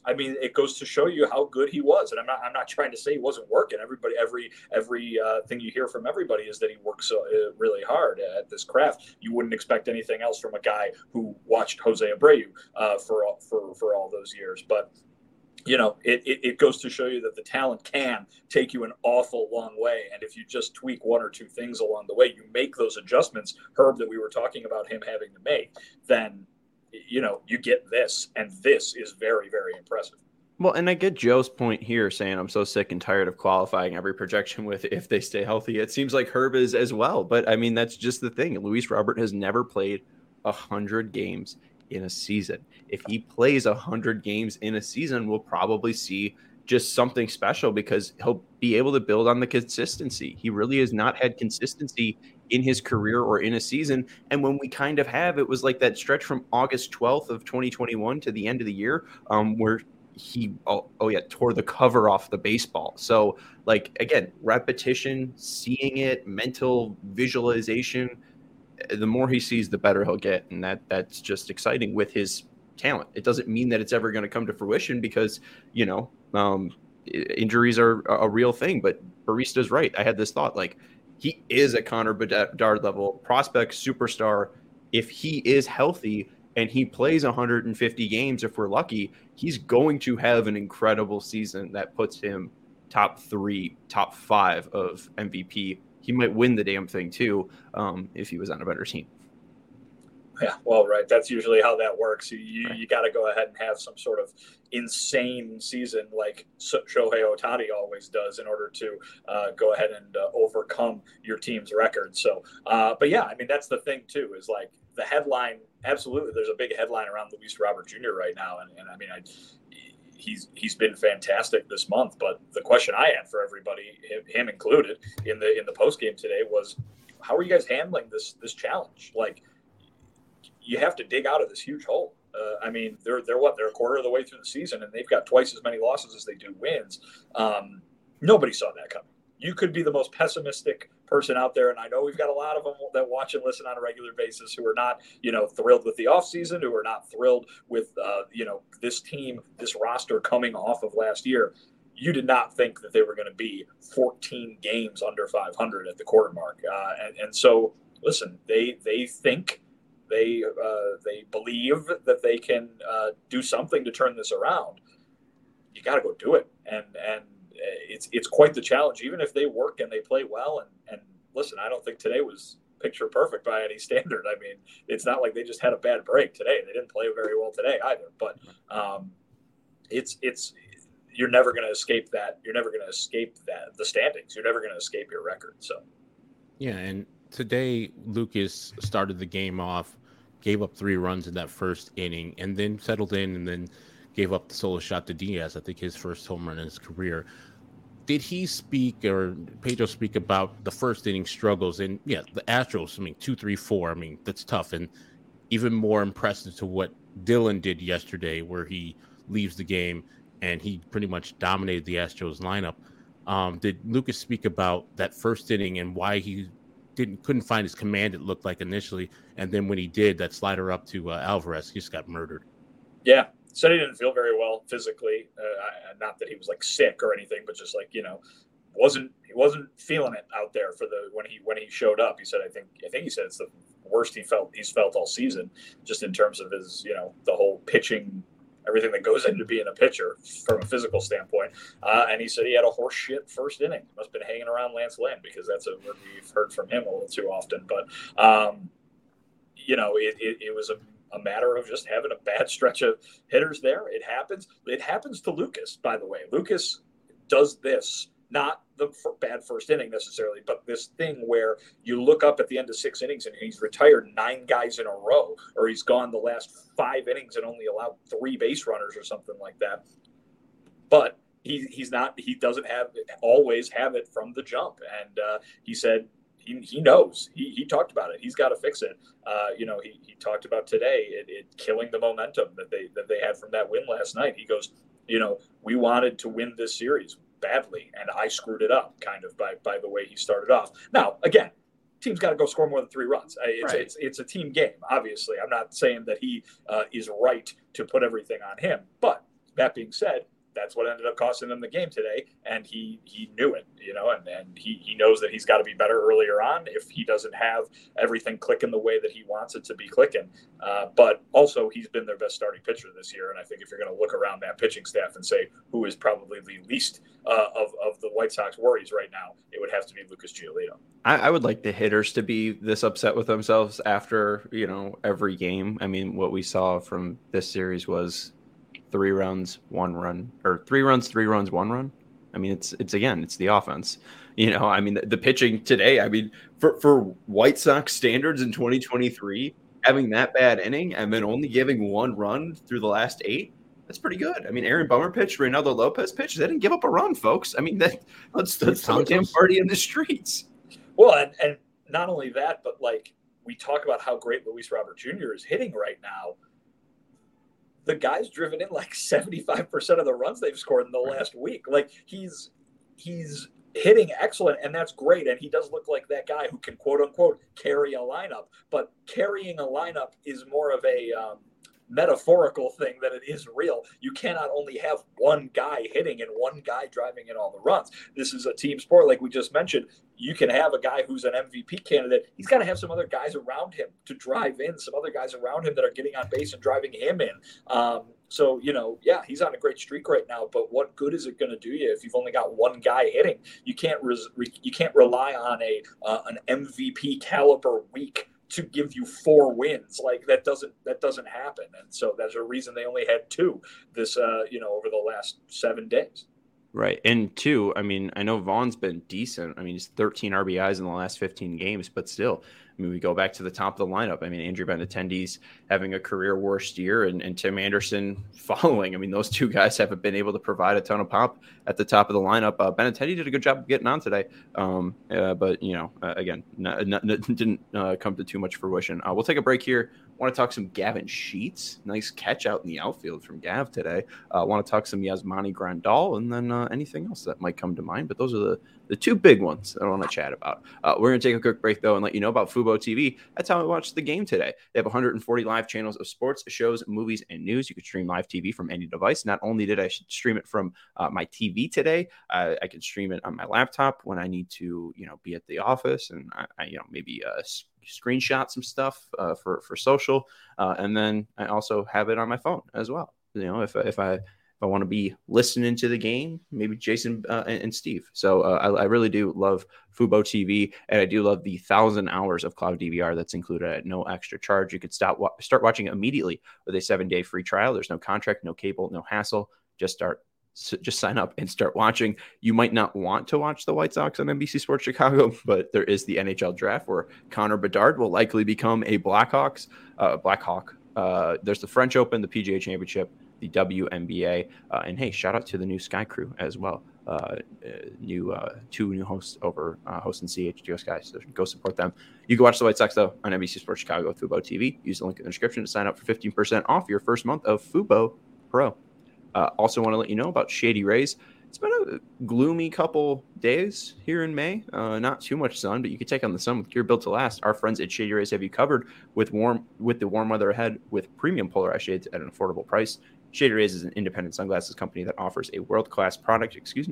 I mean, it goes to show you how good he was. And I'm not I'm not trying to say he wasn't working. Everybody, every every uh, thing you hear from everybody is that he works so, uh, really hard at this craft. You wouldn't expect anything else from a guy who watched Jose Abreu uh, for for for all those years. But you know, it, it, it goes to show you that the talent can take you an awful long way. And if you just tweak one or two things along the way, you make those adjustments, Herb, that we were talking about him having to make, then, you know, you get this. And this is very, very impressive. Well, and I get Joe's point here saying I'm so sick and tired of qualifying every projection with if they stay healthy. It seems like Herb is as well. But, I mean, that's just the thing. Luis Robert has never played one hundred games in a season. If he plays one hundred games in a season, we'll probably see just something special because he'll be able to build on the consistency. He really has not had consistency in his career or in a season. And when we kind of have, it was like that stretch from August twelfth of twenty twenty-one to the end of the year um, where he, oh, oh yeah, tore the cover off the baseball. So like, again, repetition, seeing it, mental visualization, the more he sees, the better he'll get. And that that's just exciting with his talent. It doesn't mean that it's ever going to come to fruition because, you know, um, injuries are a real thing, but Barista's right. I had this thought, like, he is a Connor Bedard level prospect superstar. If he is healthy and he plays one hundred fifty games, if we're lucky, he's going to have an incredible season that puts him top three, top five of M V P. He might win the damn thing too um, if he was on a better team. Yeah, well, right. That's usually how that works. You you, right. you got to go ahead and have some sort of insane season like Shohei Ohtani always does in order to uh, go ahead and uh, overcome your team's record. So, uh, but yeah, I mean, that's the thing too, is like the headline. Absolutely, there's a big headline around Luis Robert Junior right now, and, and I mean, I. He's he's been fantastic this month, but the question I had for everybody, him included, in the in the post game today was, how are you guys handling this this challenge? Like, you have to dig out of this huge hole. Uh, I mean, they're they're what they're a quarter of the way through the season, and they've got twice as many losses as they do wins. Um, nobody saw that coming. You could be the most pessimistic person out there, and I know we've got a lot of them that watch and listen on a regular basis who are not, you know, thrilled with the offseason, who are not thrilled with, uh, you know, this team, this roster coming off of last year. You did not think that they were going to be fourteen games under five hundred at the quarter mark, uh, and, and so listen, they they think. They uh, they believe that they can uh, do something to turn this around. You got to go do it, and and it's it's quite the challenge. Even if they work and they play well, and and listen, I don't think today was picture perfect by any standard. I mean, it's not like they just had a bad break today. They didn't play very well today either. But um, it's it's you're never going to escape that. You're never going to escape that the standings. You're never going to escape your record. So yeah, and today Lucas started the game off, gave up three runs in that first inning, and then settled in and then gave up the solo shot to Diaz, I think his first home run in his career. Did he speak, or Pedro speak about the first inning struggles? And yeah, the Astros, I mean, two, three, four, I mean, that's tough. And even more impressive to what Dylan did yesterday, where he leaves the game and he pretty much dominated the Astros lineup. Um, did Lucas speak about that first inning and why he didn't couldn't find his command, it looked like initially, and then when he did, that slider up to uh, Alvarez, he just got murdered? Yeah, said he didn't feel very well physically. Uh, not that he was like sick or anything, but just like, you know, wasn't he wasn't feeling it out there for the when he when he showed up. He said, I think I think he said it's the worst he felt he's felt all season, just in terms of his, you know, the whole pitching, everything that goes into being a pitcher from a physical standpoint. Uh, and he said he had a horse shit first inning. Must have been hanging around Lance Lynn, because that's a word we've heard from him a little too often. But, um, you know, it, it, it was a, a matter of just having a bad stretch of hitters there. It happens. It happens to Lucas, by the way. Lucas does this, not the bad first inning necessarily, but this thing where you look up at the end of six innings and he's retired nine guys in a row, or he's gone the last five innings and only allowed three base runners or something like that. But he he's not, he doesn't have always have it from the jump. And uh, he said he, he knows, he, he talked about it. He's got to fix it. Uh, you know, he, he talked about today, it, it killing the momentum that they, that they had from that win last night. He goes, you know, we wanted to win this series badly, and I screwed it up kind of by by the way he started off. Now, again, team's got to go score more than three runs. It's, right. it's, it's a team game, obviously. I'm not saying that he uh, is right to put everything on him, but That being said, that's what ended up costing them the game today, and he he knew it, you know, and, and he, he knows that he's got to be better earlier on if he doesn't have everything clicking the way that he wants it to be clicking. Uh, but also, he's been their best starting pitcher this year, and I think if you're going to look around that pitching staff and say who is probably the least uh, of, of the White Sox worries right now, it would have to be Lucas Giolito. I, I would like the hitters to be this upset with themselves after, you know, every game. I mean, what we saw from this series was three runs, one run, or three runs, three runs, one run. I mean, it's, it's again, it's the offense, you know, I mean, the, the pitching today, I mean, for, for White Sox standards in twenty twenty-three, having that bad inning and then only giving one run through the last eight, that's pretty good. I mean, Aaron Bummer pitched, Reynaldo Lopez pitched. They didn't give up a run, folks. I mean, that let's, let's throw a damn party in the streets. Well, and, and not only that, but like we talk about how great Luis Robert Junior is hitting right now. The guy's driven in like seventy-five percent of the runs they've scored in the last week. Like he's he's hitting excellent, and that's great. And he does look like that guy who can quote unquote carry a lineup. But carrying a lineup is more of a um, metaphorical thing than it is real. You cannot only have one guy hitting and one guy driving in all the runs. This is a team sport, like we just mentioned. You can have a guy who's an M V P candidate. He's got to have some other guys around him to drive in, some other guys around him that are getting on base and driving him in. Um, so, you know, yeah, he's on a great streak right now, but what good is it going to do you if you've only got one guy hitting? You can't res- re- you can't rely on a uh, an M V P caliber week to give you four wins. Like that doesn't that doesn't happen. And so that's a reason they only had two this uh, you know, over the last seven days. Right. And two, I mean, I know Vaughn's been decent. I mean, he's thirteen R B Is in the last fifteen games, but still, I mean, we go back to the top of the lineup. I mean, Andrew Benintendi's having a career worst year and, and Tim Anderson following. I mean, those two guys haven't been able to provide a ton of pop at the top of the lineup. Uh, Benintendi did a good job of getting on today. Um, uh, but, you know, uh, again, not, not, didn't uh, come to too much fruition. Uh, we'll take a break here. Want to talk some Gavin Sheets. Nice catch out in the outfield from Gav today. Uh, want to talk some Yasmani Grandal and then uh, anything else that might come to mind. But those are the, the two big ones that I want to chat about. Uh, we're going to take a quick break, though, and let you know about Fubo T V. That's how I watched the game today. They have one hundred forty live channels of sports, shows, movies, and news. You can stream live T V from any device. Not only did I stream it from uh, my T V today, uh, I can stream it on my laptop when I need to, you know, be at the office and, I, I you know, maybe uh, screenshot some stuff uh, for, for social. Uh, and then I also have it on my phone as well. You know, if, if I, if I want to be listening to the game, maybe Jason uh, and, and Steve. So uh, I, I really do love Fubo T V, and I do love the thousand hours of cloud D V R that's included at no extra charge. You could stop start watching it immediately with a seven day free trial. There's no contract, no cable, no hassle. Just start. So just sign up and start watching. You might not want to watch the White Sox on N B C Sports Chicago, but there is the N H L draft where Connor Bedard will likely become a Blackhawks, uh, Blackhawk. Uh, there's the French Open, the P G A Championship, the W N B A, uh, and hey, shout out to the new Sky Crew as well. Uh, uh, new uh, two new hosts over uh, hosting C H G O Sky, so go support them. You can watch the White Sox though on N B C Sports Chicago with Fubo T V. Use the link in the description to sign up for fifteen percent off your first month of Fubo Pro. Uh, also want to let you know about Shady Rays. It's been a gloomy couple days here in May. Uh, not too much sun, but you can take on the sun with gear built to last. Our friends at Shady Rays have you covered with warm with the warm weather ahead with premium polarized shades at an affordable price. Shady Rays is an independent sunglasses company that offers a world-class product, excuse me,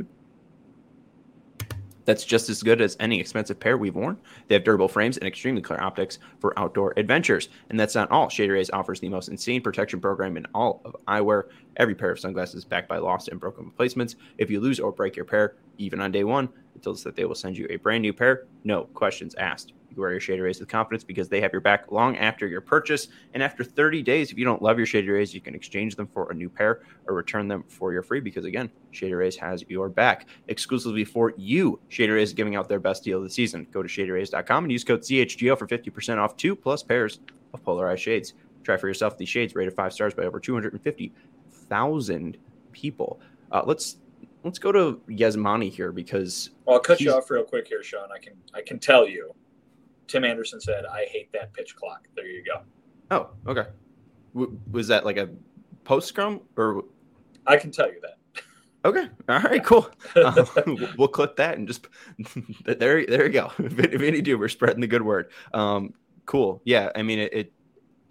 that's just as good as any expensive pair we've worn. They have durable frames and extremely clear optics for outdoor adventures. And that's not all. Shady Rays offers the most insane protection program in all of eyewear. Every pair of sunglasses backed by lost and broken replacements. If you lose or break your pair, even on day one, it tells us that they will send you a brand new pair. No questions asked. You wear your Shady Rays with confidence because they have your back long after your purchase. And after thirty days, if you don't love your Shady Rays, you can exchange them for a new pair or return them for your free because, again, Shady Rays has your back. Exclusively for you, Shady Rays is giving out their best deal of the season. Go to shady rays dot com and use code C H G O for fifty percent off two plus pairs of polarized shades. Try for yourself these shades rated five stars by over two hundred fifty thousand people. Uh, let's let's go to Yasmani here because well, I'll cut you off real quick here, Sean. I can I can tell you. Tim Anderson said, I hate that pitch clock. There you go. Oh, okay. W- was that like a post scrum or? I can tell you that. Okay. All right, cool. Uh, we'll clip that and just there, there you go. Vinny Duber spreading the good word. Um, cool. Yeah. I mean, it, it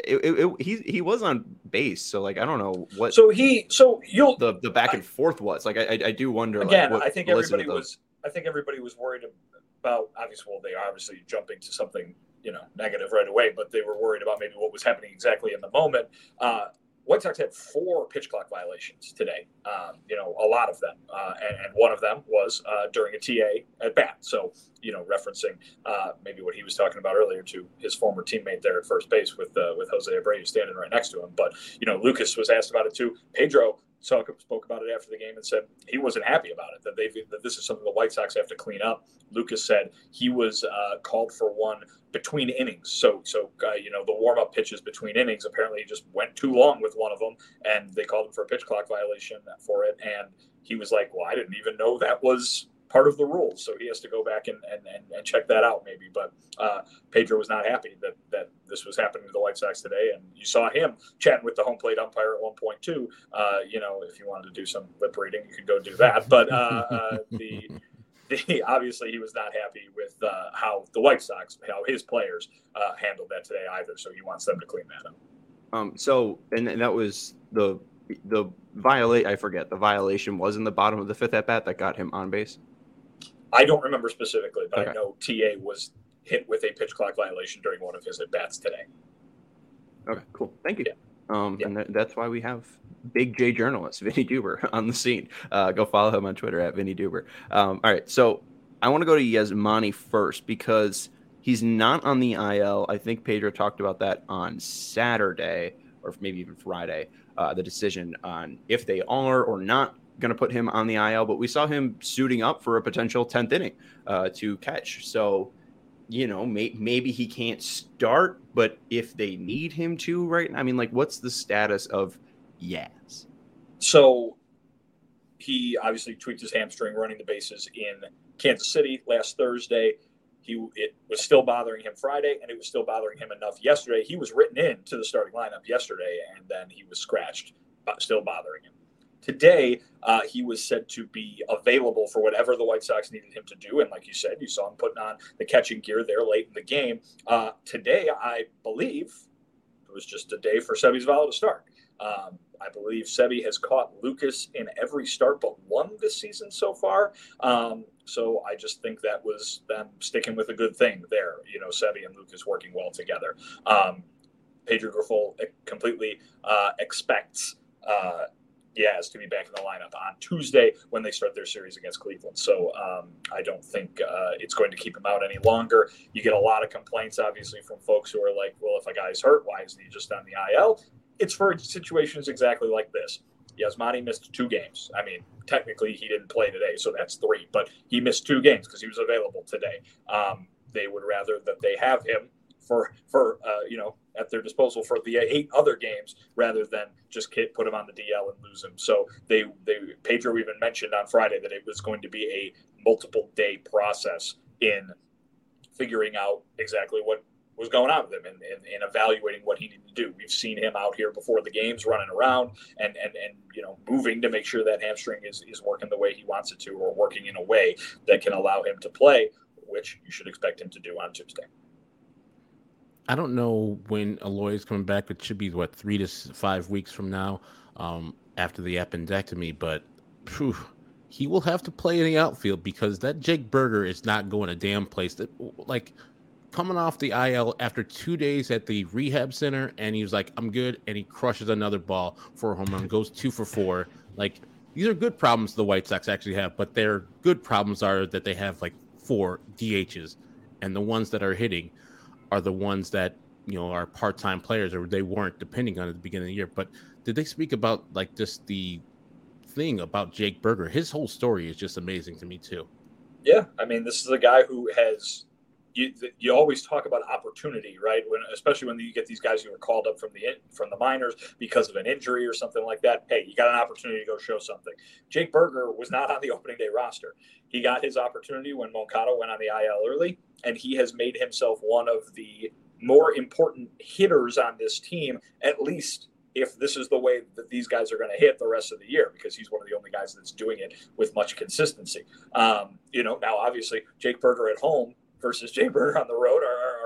it, it, it, he he was on base, so like I don't know what. So he so you'll the the back and I, forth was like. I I do wonder. Again, like, what I think everybody was. I think everybody was worried about. Obviously, well, they are obviously jumping to something you know negative right away, but they were worried about maybe what was happening exactly in the moment. Uh, White Sox had four pitch clock violations today. Um, you know, a lot of them, uh, and, and one of them was uh, during a T A at bat. So, you know, referencing uh, maybe what he was talking about earlier to his former teammate there at first base with uh, with Jose Abreu standing right next to him. But you know, Lucas was asked about it too. Pedro talk, spoke about it after the game and said he wasn't happy about it. That they that this is something the White Sox have to clean up. Lucas said he was uh, called for one between innings. So, so uh, you know, the warm-up pitches between innings, apparently he just went too long with one of them, and they called him for a pitch clock violation for it. And he was like, well, I didn't even know that was part of the rules. So he has to go back and, and, and, and check that out maybe. But uh, Pedro was not happy that, that this was happening to the White Sox today. And you saw him chatting with the home plate umpire at one point too. Uh, you know, if you wanted to do some lip reading, you could go do that. But uh, uh, the... The, obviously, he was not happy with uh, how the White Sox, how his players uh, handled that today either. So he wants them to clean that up. Um. So, and, and that was the the violate. I forget the violation was in the bottom of the fifth at bat that got him on base. I don't remember specifically, but okay. I know T A was hit with a pitch clock violation during one of his at bats today. Okay. Cool. Thank you. Yeah. Um, yeah. And th- that's why we have big J journalist Vinny Duber on the scene. Uh, go follow him on Twitter at Vinny Duber. Um, all right, so I want to go to Yasmani first because he's not on the I L. I think Pedro talked about that on Saturday or maybe even Friday, uh, the decision on if they are or not going to put him on the I L. But we saw him suiting up for a potential tenth inning uh, to catch. So, you know, may, maybe he can't start, but if they need him to, right? I mean, like, what's the status of Yaz? So he obviously tweaked his hamstring running the bases in Kansas City last Thursday. He it was still bothering him Friday, and it was still bothering him enough yesterday. He was written in to the starting lineup yesterday, and then he was scratched, but still bothering him. Today, uh, he was said to be available for whatever the White Sox needed him to do. And like you said, you saw him putting on the catching gear there late in the game. Uh, today, I believe it was just a day for Seby Zavala to start. Um, I believe Seby has caught Lucas in every start but one this season so far. Um, so I just think that was them sticking with a good thing there. You know, Seby and Lucas working well together. Um, Pedro Grifol completely uh, expects uh, Yaz to be back in the lineup on Tuesday when they start their series against Cleveland. So um, I don't think uh, it's going to keep him out any longer. You get a lot of complaints, obviously, from folks who are like, well, if a guy's hurt, why isn't he just on the I L? It's for situations exactly like this. Yasmani missed two games. I mean, technically he didn't play today, so that's three, but he missed two games because he was available today. Um, they would rather that they have him for, for uh, you know, at their disposal for the eight other games rather than just put him on the D L and lose him. So they, they Pedro even mentioned on Friday that it was going to be a multiple day process in figuring out exactly what was going on with him and, and, and evaluating what he needed to do. We've seen him out here before the games running around and, and, and you know, moving to make sure that hamstring is, is working the way he wants it to or working in a way that can allow him to play, which you should expect him to do on Tuesday. I don't know when Eloy is coming back. It should be, what, three to five weeks from now um, after the appendectomy. But whew, he will have to play in the outfield because that Jake Burger is not going a damn place. That, like, coming off the I L after two days at the rehab center, and he was like, I'm good, and he crushes another ball for a home run, goes two for four. Like, these are good problems the White Sox actually have, but their good problems are that they have, like, four D Hs, and the ones that are hitting are the ones that, you know, are part-time players or they weren't depending on at the beginning of the year. But did they speak about, like, just the thing about Jake Burger? His whole story is just amazing to me, too. Yeah, I mean, this is a guy who has you, you always talk about opportunity, right? When, especially when you get these guys who are called up from the from the minors because of an injury or something like that. Hey, you got an opportunity to go show something. Jake Burger was not on the opening day roster. He got his opportunity when Moncada went on the I L early, and he has made himself one of the more important hitters on this team, at least if this is the way that these guys are going to hit the rest of the year, because he's one of the only guys that's doing it with much consistency. Um, you know, now obviously Jake Burger at home versus Jake Burger on the road are, are, are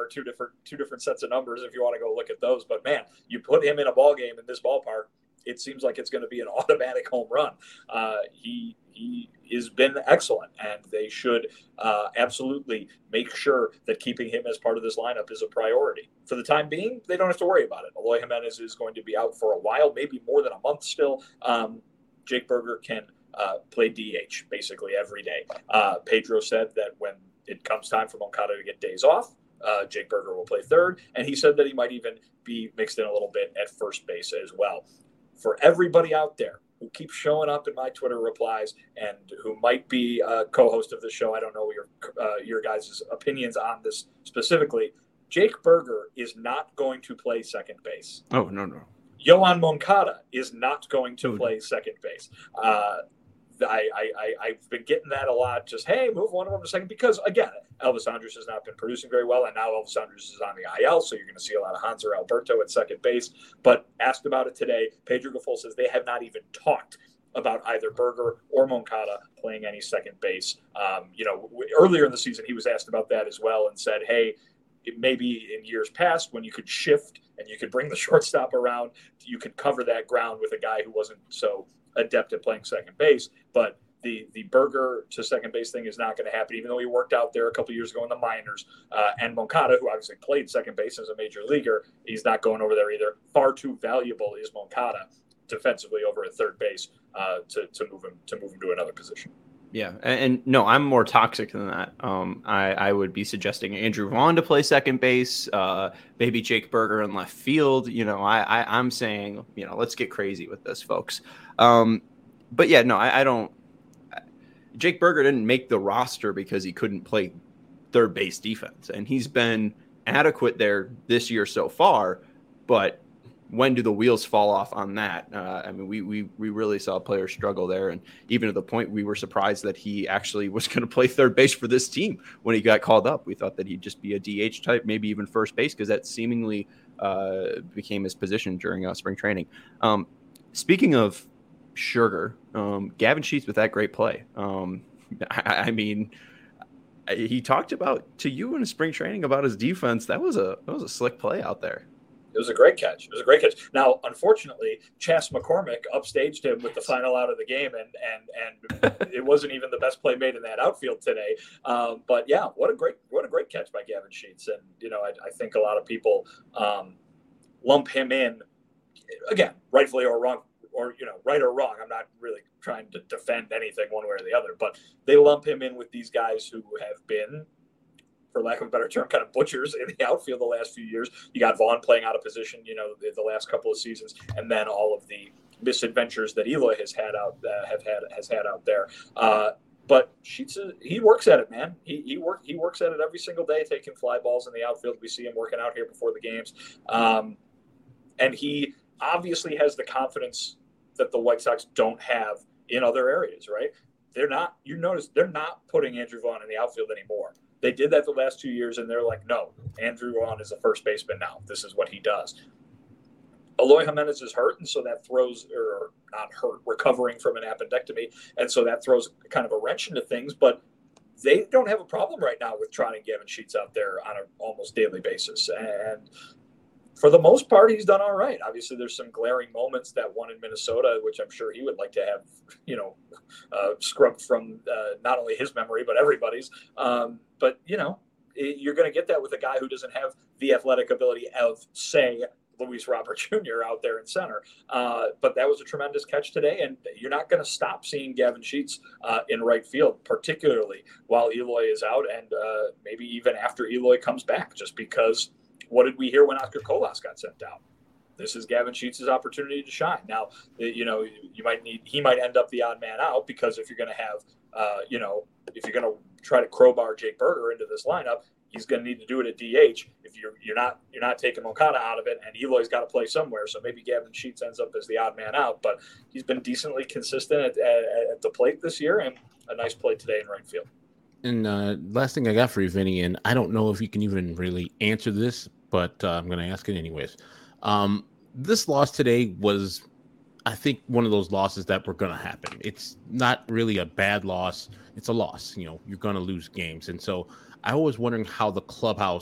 two different two different sets of numbers if you want to go look at those. But man, you put him in a ball game in this ballpark, it seems like it's going to be an automatic home run. Uh, he he has been excellent, and they should uh, absolutely make sure that keeping him as part of this lineup is a priority. For the time being, they don't have to worry about it. Eloy Jimenez is going to be out for a while, maybe more than a month still. Um, Jake Burger can uh, play D H basically every day. Uh, Pedro said that when it comes time for Moncada to get days off, uh, Jake Burger will play third, and he said that he might even be mixed in a little bit at first base as well. For everybody out there who keeps showing up in my Twitter replies and who might be a co-host of the show, I don't know your uh, your guys' opinions on this specifically, Jake Burger is not going to play second base. Oh, no, no. Yoan Moncada is not going to play second base. Uh, I, I, I, I've been getting that a lot. Just, hey, move one of them to second. Because, again, Elvis Andrus has not been producing very well, and now Elvis Andrus is on the I L, so you're going to see a lot of Hanser Alberto at second base. But asked about it today, Pedro Gaffol says they have not even talked about either Burger or Moncada playing any second base. Um, you know, w- earlier in the season, he was asked about that as well and said, hey, it maybe in years past when you could shift and you could bring the shortstop around, you could cover that ground with a guy who wasn't so adept at playing second base. But the the Burger to second base thing is not going to happen, even though he worked out there a couple years ago in the minors. Uh, and Moncada, who obviously played second base as a major leaguer, he's not going over there either. Far too valuable is Moncada defensively over at third base uh, to to move him to move him to another position. Yeah, and, and no, I'm more toxic than that. Um, I, I would be suggesting Andrew Vaughn to play second base, uh, maybe Jake Burger in left field. You know, I, I I'm saying, you know, let's get crazy with this, folks. Um, but yeah, no, I, I don't. Jake Burger didn't make the roster because he couldn't play third base defense, and he's been adequate there this year so far. But when do the wheels fall off on that? Uh, I mean, we we we really saw players struggle there, and even to the point we were surprised that he actually was going to play third base for this team when he got called up. We thought that he'd just be a D H type, maybe even first base, because that seemingly uh, became his position during uh, spring training. Um, speaking of Sugar, um, Gavin Sheets with that great play. Um, I, I mean, he talked about to you in spring training about his defense. That was a that was a slick play out there. It was a great catch. It was a great catch. Now, unfortunately, Chas McCormick upstaged him with the final out of the game, and and and it wasn't even the best play made in that outfield today. Um, but yeah, what a great what a great catch by Gavin Sheets. And you know, I, I think a lot of people um, lump him in again, rightfully or wrong, or you know, right or wrong. I'm not really trying to defend anything one way or the other, but they lump him in with these guys who have been, for lack of a better term, kind of butchers in the outfield the last few years. You got Vaughn playing out of position, you know, the, the last couple of seasons, and then all of the misadventures that Eloy has had out uh, have had has had out there. Uh, but Sheets, he works at it, man. He he work he works at it every single day, taking fly balls in the outfield. We see him working out here before the games, um, and he obviously has the confidence that the White Sox don't have in other areas. Right? They're not. You notice they're not putting Andrew Vaughn in the outfield anymore. They did that the last two years, and they're like, no, Andrew Vaughn is a first baseman now. This is what he does. Eloy Jimenez is hurt, and so that throws – or not hurt, recovering from an appendectomy, and so that throws kind of a wrench into things. But they don't have a problem right now with trotting Gavin Sheets out there on an almost daily basis. And for the most part, he's done all right. Obviously, there's some glaring moments, that one in Minnesota, which I'm sure he would like to have, you know, uh, scrubbed from uh, not only his memory, but everybody's. Um, but, you know, it, you're going to get that with a guy who doesn't have the athletic ability of, say, Luis Robert Junior out there in center. Uh, but that was a tremendous catch today, and you're not going to stop seeing Gavin Sheets uh, in right field, particularly while Eloy is out and uh, maybe even after Eloy comes back, just because – what did we hear when Oscar Colas got sent out? This is Gavin Sheets' opportunity to shine. Now, you know, you might need, he might end up the odd man out, because if you're going to have, uh, you know, if you're going to try to crowbar Jake Burger into this lineup, he's going to need to do it at D H. If you're you're not you're not taking Moncada out of it, and Eloy's got to play somewhere, so maybe Gavin Sheets ends up as the odd man out. But he's been decently consistent at, at, at the plate this year, and a nice play today in right field. And uh, last thing I got for you, Vinny, and I don't know if you can even really answer this, but uh, I'm going to ask it anyways. Um, this loss today was, I think, one of those losses that were going to happen. It's not really a bad loss. It's a loss. You know, you're going to lose games. And so I was wondering how the clubhouse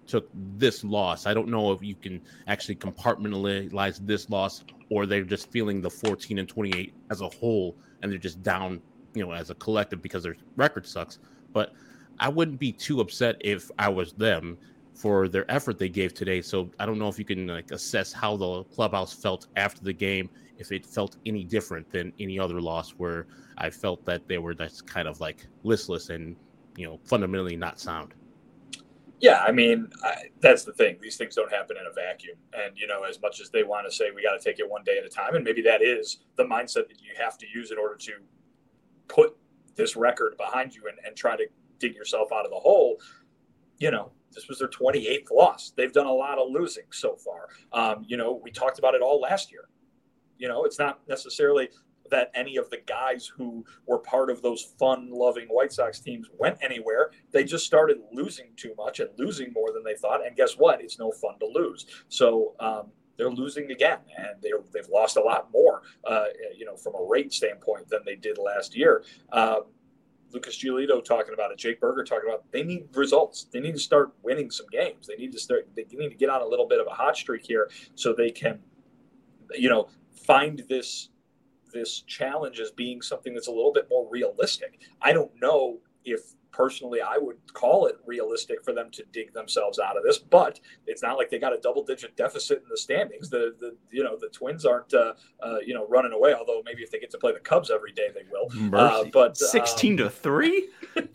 took this loss. I don't know if you can actually compartmentalize this loss, or they're just feeling the fourteen and twenty-eight as a whole, and they're just down, you know, as a collective because their record sucks. But I wouldn't be too upset if I was them for their effort they gave today. So I don't know if you can like assess how the clubhouse felt after the game, if it felt any different than any other loss where I felt that they were just kind of like listless and, you know, fundamentally not sound. Yeah, I mean, I, that's the thing. These things don't happen in a vacuum. And, you know, as much as they want to say we got to take it one day at a time, and maybe that is the mindset that you have to use in order to put this record behind you and, and try to dig yourself out of the hole, you know, this was their twenty-eighth loss. They've done a lot of losing so far. Um, you know, we talked about it all last year. You know, it's not necessarily that any of the guys who were part of those fun-loving White Sox teams went anywhere. They just started losing too much and losing more than they thought. And guess what? It's no fun to lose. So um, they're losing again, and they're, they've lost a lot more, uh, you know, from a rate standpoint than they did last year. Um, Lucas Giolito talking about it, Jake Berger talking about it. They need results. They need to start winning some games. They need to start. They need to get on a little bit of a hot streak here so they can, you know, find this this challenge as being something that's a little bit more realistic. I don't know if personally I would call it realistic for them to dig themselves out of this, but it's not like they got a double-digit deficit in the standings. The the you know the Twins aren't uh, uh, you know running away. Although maybe if they get to play the Cubs every day, they will. Uh, but sixteen um, to three.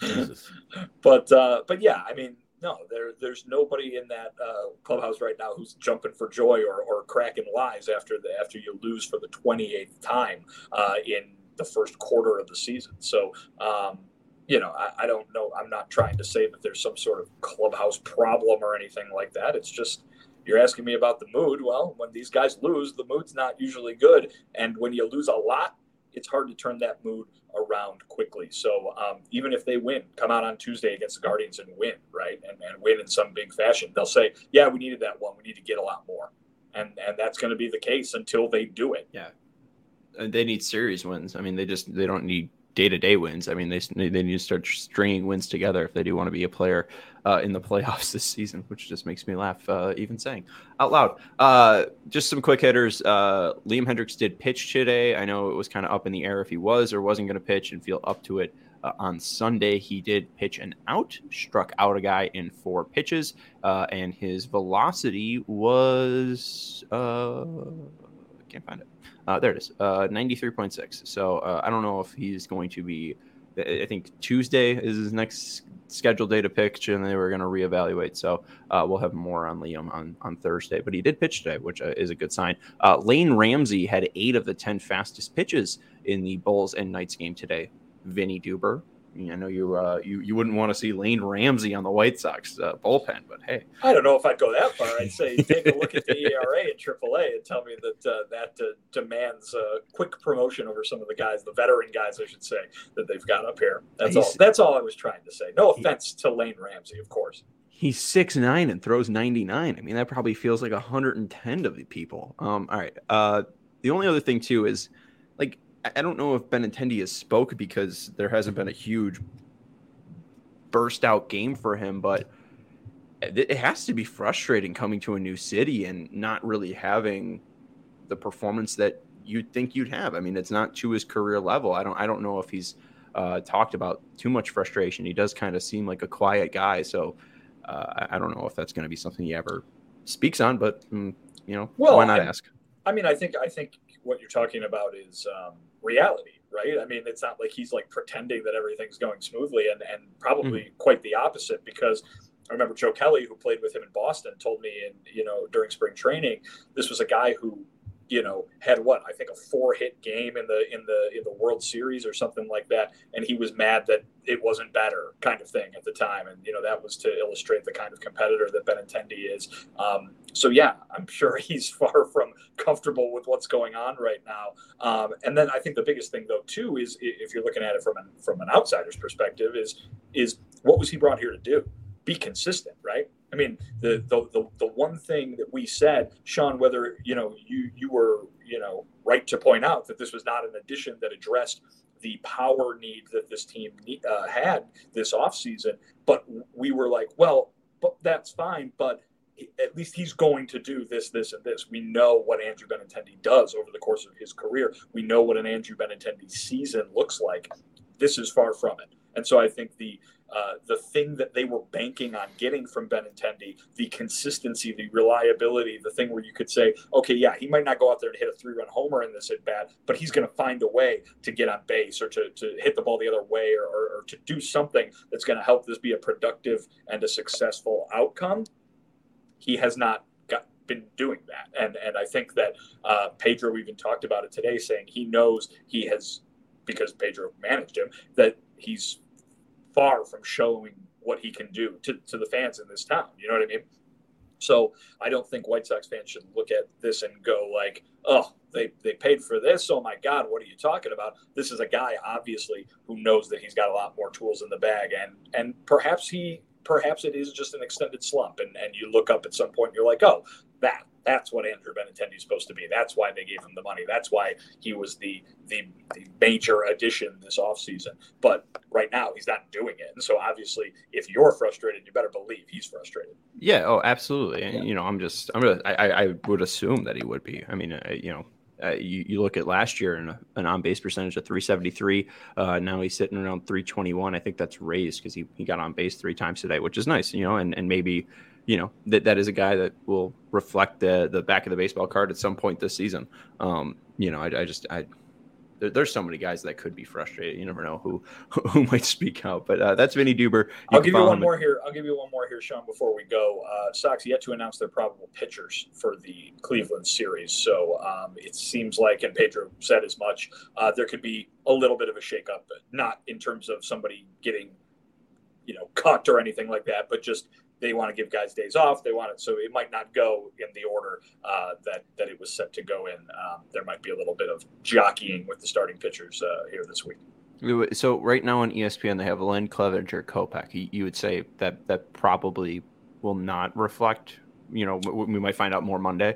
but uh, but yeah, I mean. No, there, there's nobody in that uh, clubhouse right now who's jumping for joy or, or cracking wise after the after you lose for the twenty-eighth time uh, in the first quarter of the season. So, um, you know, I, I don't know. I'm not trying to say that there's some sort of clubhouse problem or anything like that. It's just you're asking me about the mood. Well, when these guys lose, the mood's not usually good, and when you lose a lot, it's hard to turn that mood around quickly. So um, even if they win, come out on Tuesday against the Guardians and win, right, and, and win in some big fashion, they'll say, yeah, we needed that one. We need to get a lot more. And and that's going to be the case until they do it. Yeah. And they need series wins. I mean, they just they don't need day-to-day wins. I mean, they they need to start stringing wins together if they do want to be a player uh, in the playoffs this season, which just makes me laugh uh, even saying out loud. Uh, just some quick hitters. Uh, Liam Hendriks did pitch today. I know it was kind of up in the air if he was or wasn't going to pitch and feel up to it. Uh, on Sunday, he did pitch an out, struck out a guy in four pitches, uh, and his velocity was uh, I can't find it. Uh, there it is, uh, ninety-three point six. So uh, I don't know if he's going to be, I think Tuesday is his next scheduled day to pitch, and they were going to reevaluate. So uh, we'll have more on Liam on, on Thursday. But he did pitch today, which uh, is a good sign. Uh, Lane Ramsey had eight of the ten fastest pitches in the Bulls and Knights game today. Vinny Duber. I know you uh, you you wouldn't want to see Lane Ramsey on the White Sox uh, bullpen, but hey, I don't know if I'd go that far. I'd say take a look at the E R A and triple A and tell me that uh, that uh, demands uh, quick promotion over some of the guys, the veteran guys, I should say, that they've got up here. That's He's, all. That's all I was trying to say. No offense he, to Lane Ramsey, of course. He's six nine and throws ninety-nine. I mean, that probably feels like one hundred ten to the people. Um, all right. Uh, the only other thing too is like. I don't know if Benintendi has spoke because there hasn't been a huge burst out game for him, but it has to be frustrating coming to a new city and not really having the performance that you'd think you'd have. I mean, it's not to his career level. I don't, I don't know if he's uh, talked about too much frustration. He does kind of seem like a quiet guy. So uh, I don't know if that's going to be something he ever speaks on, but mm, you know, well, why not I, ask? I mean, I think, I think what you're talking about is, um, reality, right? I mean, it's not like he's like pretending that everything's going smoothly, and, and probably mm-hmm. quite the opposite, because I remember Joe Kelly, who played with him in Boston, told me in, you know, during spring training, this was a guy who, you know, had what, I think a four hit game in the, in the, in the World Series or something like that. And he was mad that it wasn't better kind of thing at the time. And, you know, that was to illustrate the kind of competitor that Benintendi is. Um, so yeah, I'm sure he's far from comfortable with what's going on right now. Um, and then I think the biggest thing though, too, is if you're looking at it from an, from an outsider's perspective is, is what was he brought here to do? Be consistent, right? I mean, the, the the the one thing that we said, Sean, whether, you know, you you were, you know, right to point out that this was not an addition that addressed the power need that this team uh, had this offseason, but we were like, well, but that's fine. But at least he's going to do this, this, and this. We know what Andrew Benintendi does over the course of his career. We know what an Andrew Benintendi season looks like. This is far from it. And so I think the uh, the thing that they were banking on getting from Benintendi, the consistency, the reliability, the thing where you could say, okay, yeah, he might not go out there and hit a three-run homer in this at bat, but he's going to find a way to get on base or to, to hit the ball the other way or, or, or to do something that's going to help this be a productive and a successful outcome. He has not got, been doing that. And, and I think that uh, Pedro even talked about it today, saying he knows he has, because Pedro managed him, that he's far from showing what he can do to, to the fans in this town. You know what I mean? So I don't think White Sox fans should look at this and go like, oh, they, they paid for this. Oh my God, what are you talking about? This is a guy, obviously, who knows that he's got a lot more tools in the bag. And, and perhaps he, perhaps it is just an extended slump. And, and you look up at some point and you're like, oh, that, that's what Andrew Benintendi is supposed to be. That's why they gave him the money. That's why he was the, the, the major addition this offseason. But right now he's not doing it. And so obviously if you're frustrated, you better believe he's frustrated. Yeah. Oh, absolutely. And, yeah. you know, I'm just, I'm gonna, I, I would assume that he would be. I mean, uh, you know, Uh, you, you look at last year and an on-base percentage of three seventy-three. Uh, now he's sitting around three twenty-one. I think that's raised because he, he got on base three times today, which is nice, you know, and, and maybe, you know, that, that is a guy that will reflect the the back of the baseball card at some point this season. Um, you know, I, I just, I, there, there's so many guys that could be frustrated. You never know who, who might speak out, but uh, that's Vinny Duber. You I'll give you one more here. I'll give you one more here, Sean, before we go. Uh, Sox yet to announce their probable pitchers for the Cleveland series. So um, it seems like, and Pedro said as much, uh, there could be a little bit of a shakeup, but not in terms of somebody getting, you know, cut or anything like that, but just they want to give guys days off. They want it. So it might not go in the order uh, that, that it was set to go in. Um, there might be a little bit of jockeying with the starting pitchers uh, here this week. So right now on E S P N, they have Len Clevenger, Kopech. You, you would say that that probably will not reflect, you know, we might find out more Monday.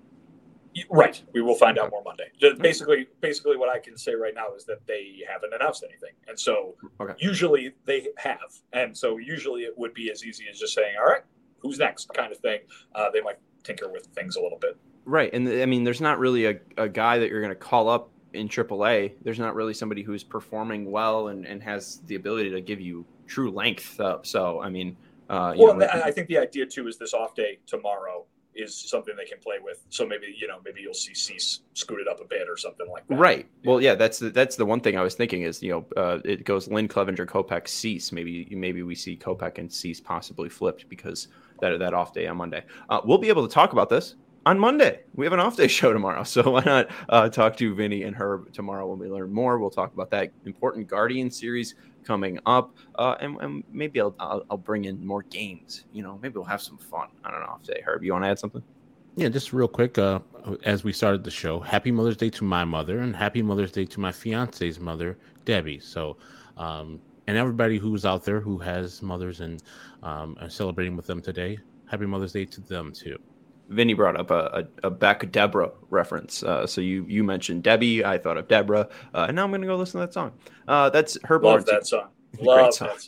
Right. We will find out more Monday. Basically, basically what I can say right now is that they haven't announced anything. And so okay. usually they have. And so usually it would be as easy as just saying, all right, who's next kind of thing. Uh, they might tinker with things a little bit. Right. And I mean, there's not really a, a guy that you're going to call up in triple A. There's not really somebody who's performing well and, and has the ability to give you true length up. So, I mean, uh, you well, know, I think the idea too is this off day tomorrow is something they can play with. So maybe, you know, maybe you'll see Cease scooted up a bit or something like that. Right. Well, yeah, that's the, that's the one thing I was thinking is, you know, uh, it goes Lynn Clevenger, Kopech, Cease. Maybe maybe we see Kopech and Cease possibly flipped because that that off day on Monday. Uh, we'll be able to talk about this on Monday. We have an off day show tomorrow. So why not uh, talk to Vinny and Herb tomorrow when we learn more. We'll talk about that important Guardian series coming up, uh, and, and maybe I'll, I'll I'll bring in more games. You know, maybe we'll have some fun on an off day. Herb, you want to add something? Yeah, just real quick. Uh, as we started the show, Happy Mother's Day to my mother, and Happy Mother's Day to my fiance's mother, Debbie. So, um, and everybody who's out there who has mothers and um, are celebrating with them today, Happy Mother's Day to them too. Vinny brought up a, a, a Beck Deborah reference. Uh, so you you mentioned Debbie. I thought of Deborah. Uh, and now I'm going to go listen to that song. Uh, that's Herb Love Lawrence. that song. Love song. that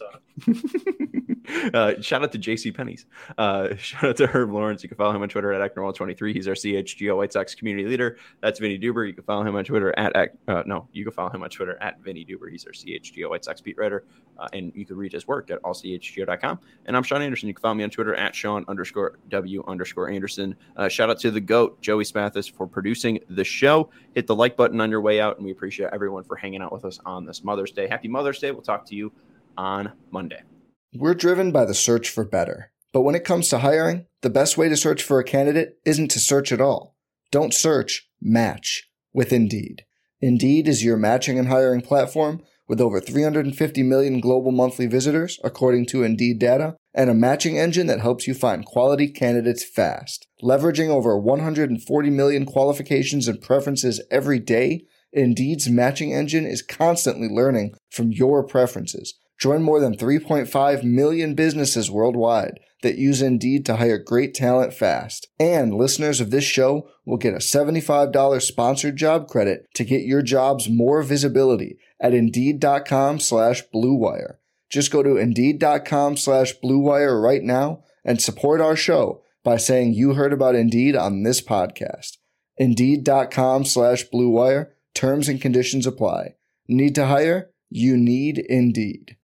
song. uh, shout out to J C Penney's. Uh, shout out to Herb Lawrence. You can follow him on Twitter at Ecknerwall twenty-three. He's our C H G O White Sox community leader. That's Vinny Duber. You can follow him on Twitter at, uh, no, you can follow him on Twitter at Vinny Duber. He's our C H G O White Sox beat writer. Uh, and you can read his work at all c h g o dot com. And I'm Sean Anderson. You can follow me on Twitter at Sean underscore W underscore Anderson. Uh, shout out to the GOAT, Joey Spathis, for producing the show. Hit the like button on your way out, and we appreciate everyone for hanging out with us on this Mother's Day. Happy Mother's Day. We'll talk to you on Monday. We're driven by the search for better. But when it comes to hiring, the best way to search for a candidate isn't to search at all. Don't search, match with Indeed. Indeed is your matching and hiring platform with over three hundred fifty million global monthly visitors, according to Indeed data, and a matching engine that helps you find quality candidates fast. Leveraging over one hundred forty million qualifications and preferences every day, Indeed's matching engine is constantly learning from your preferences. Join more than three point five million businesses worldwide that use Indeed to hire great talent fast. And listeners of this show will get a seventy-five dollars sponsored job credit to get your jobs more visibility at Indeed.com slash Blue Wire. Just go to Indeed.com slash Blue Wire right now and support our show by saying you heard about Indeed on this podcast. Indeed.com slash Blue Wire. Terms and conditions apply. Need to hire? You need Indeed.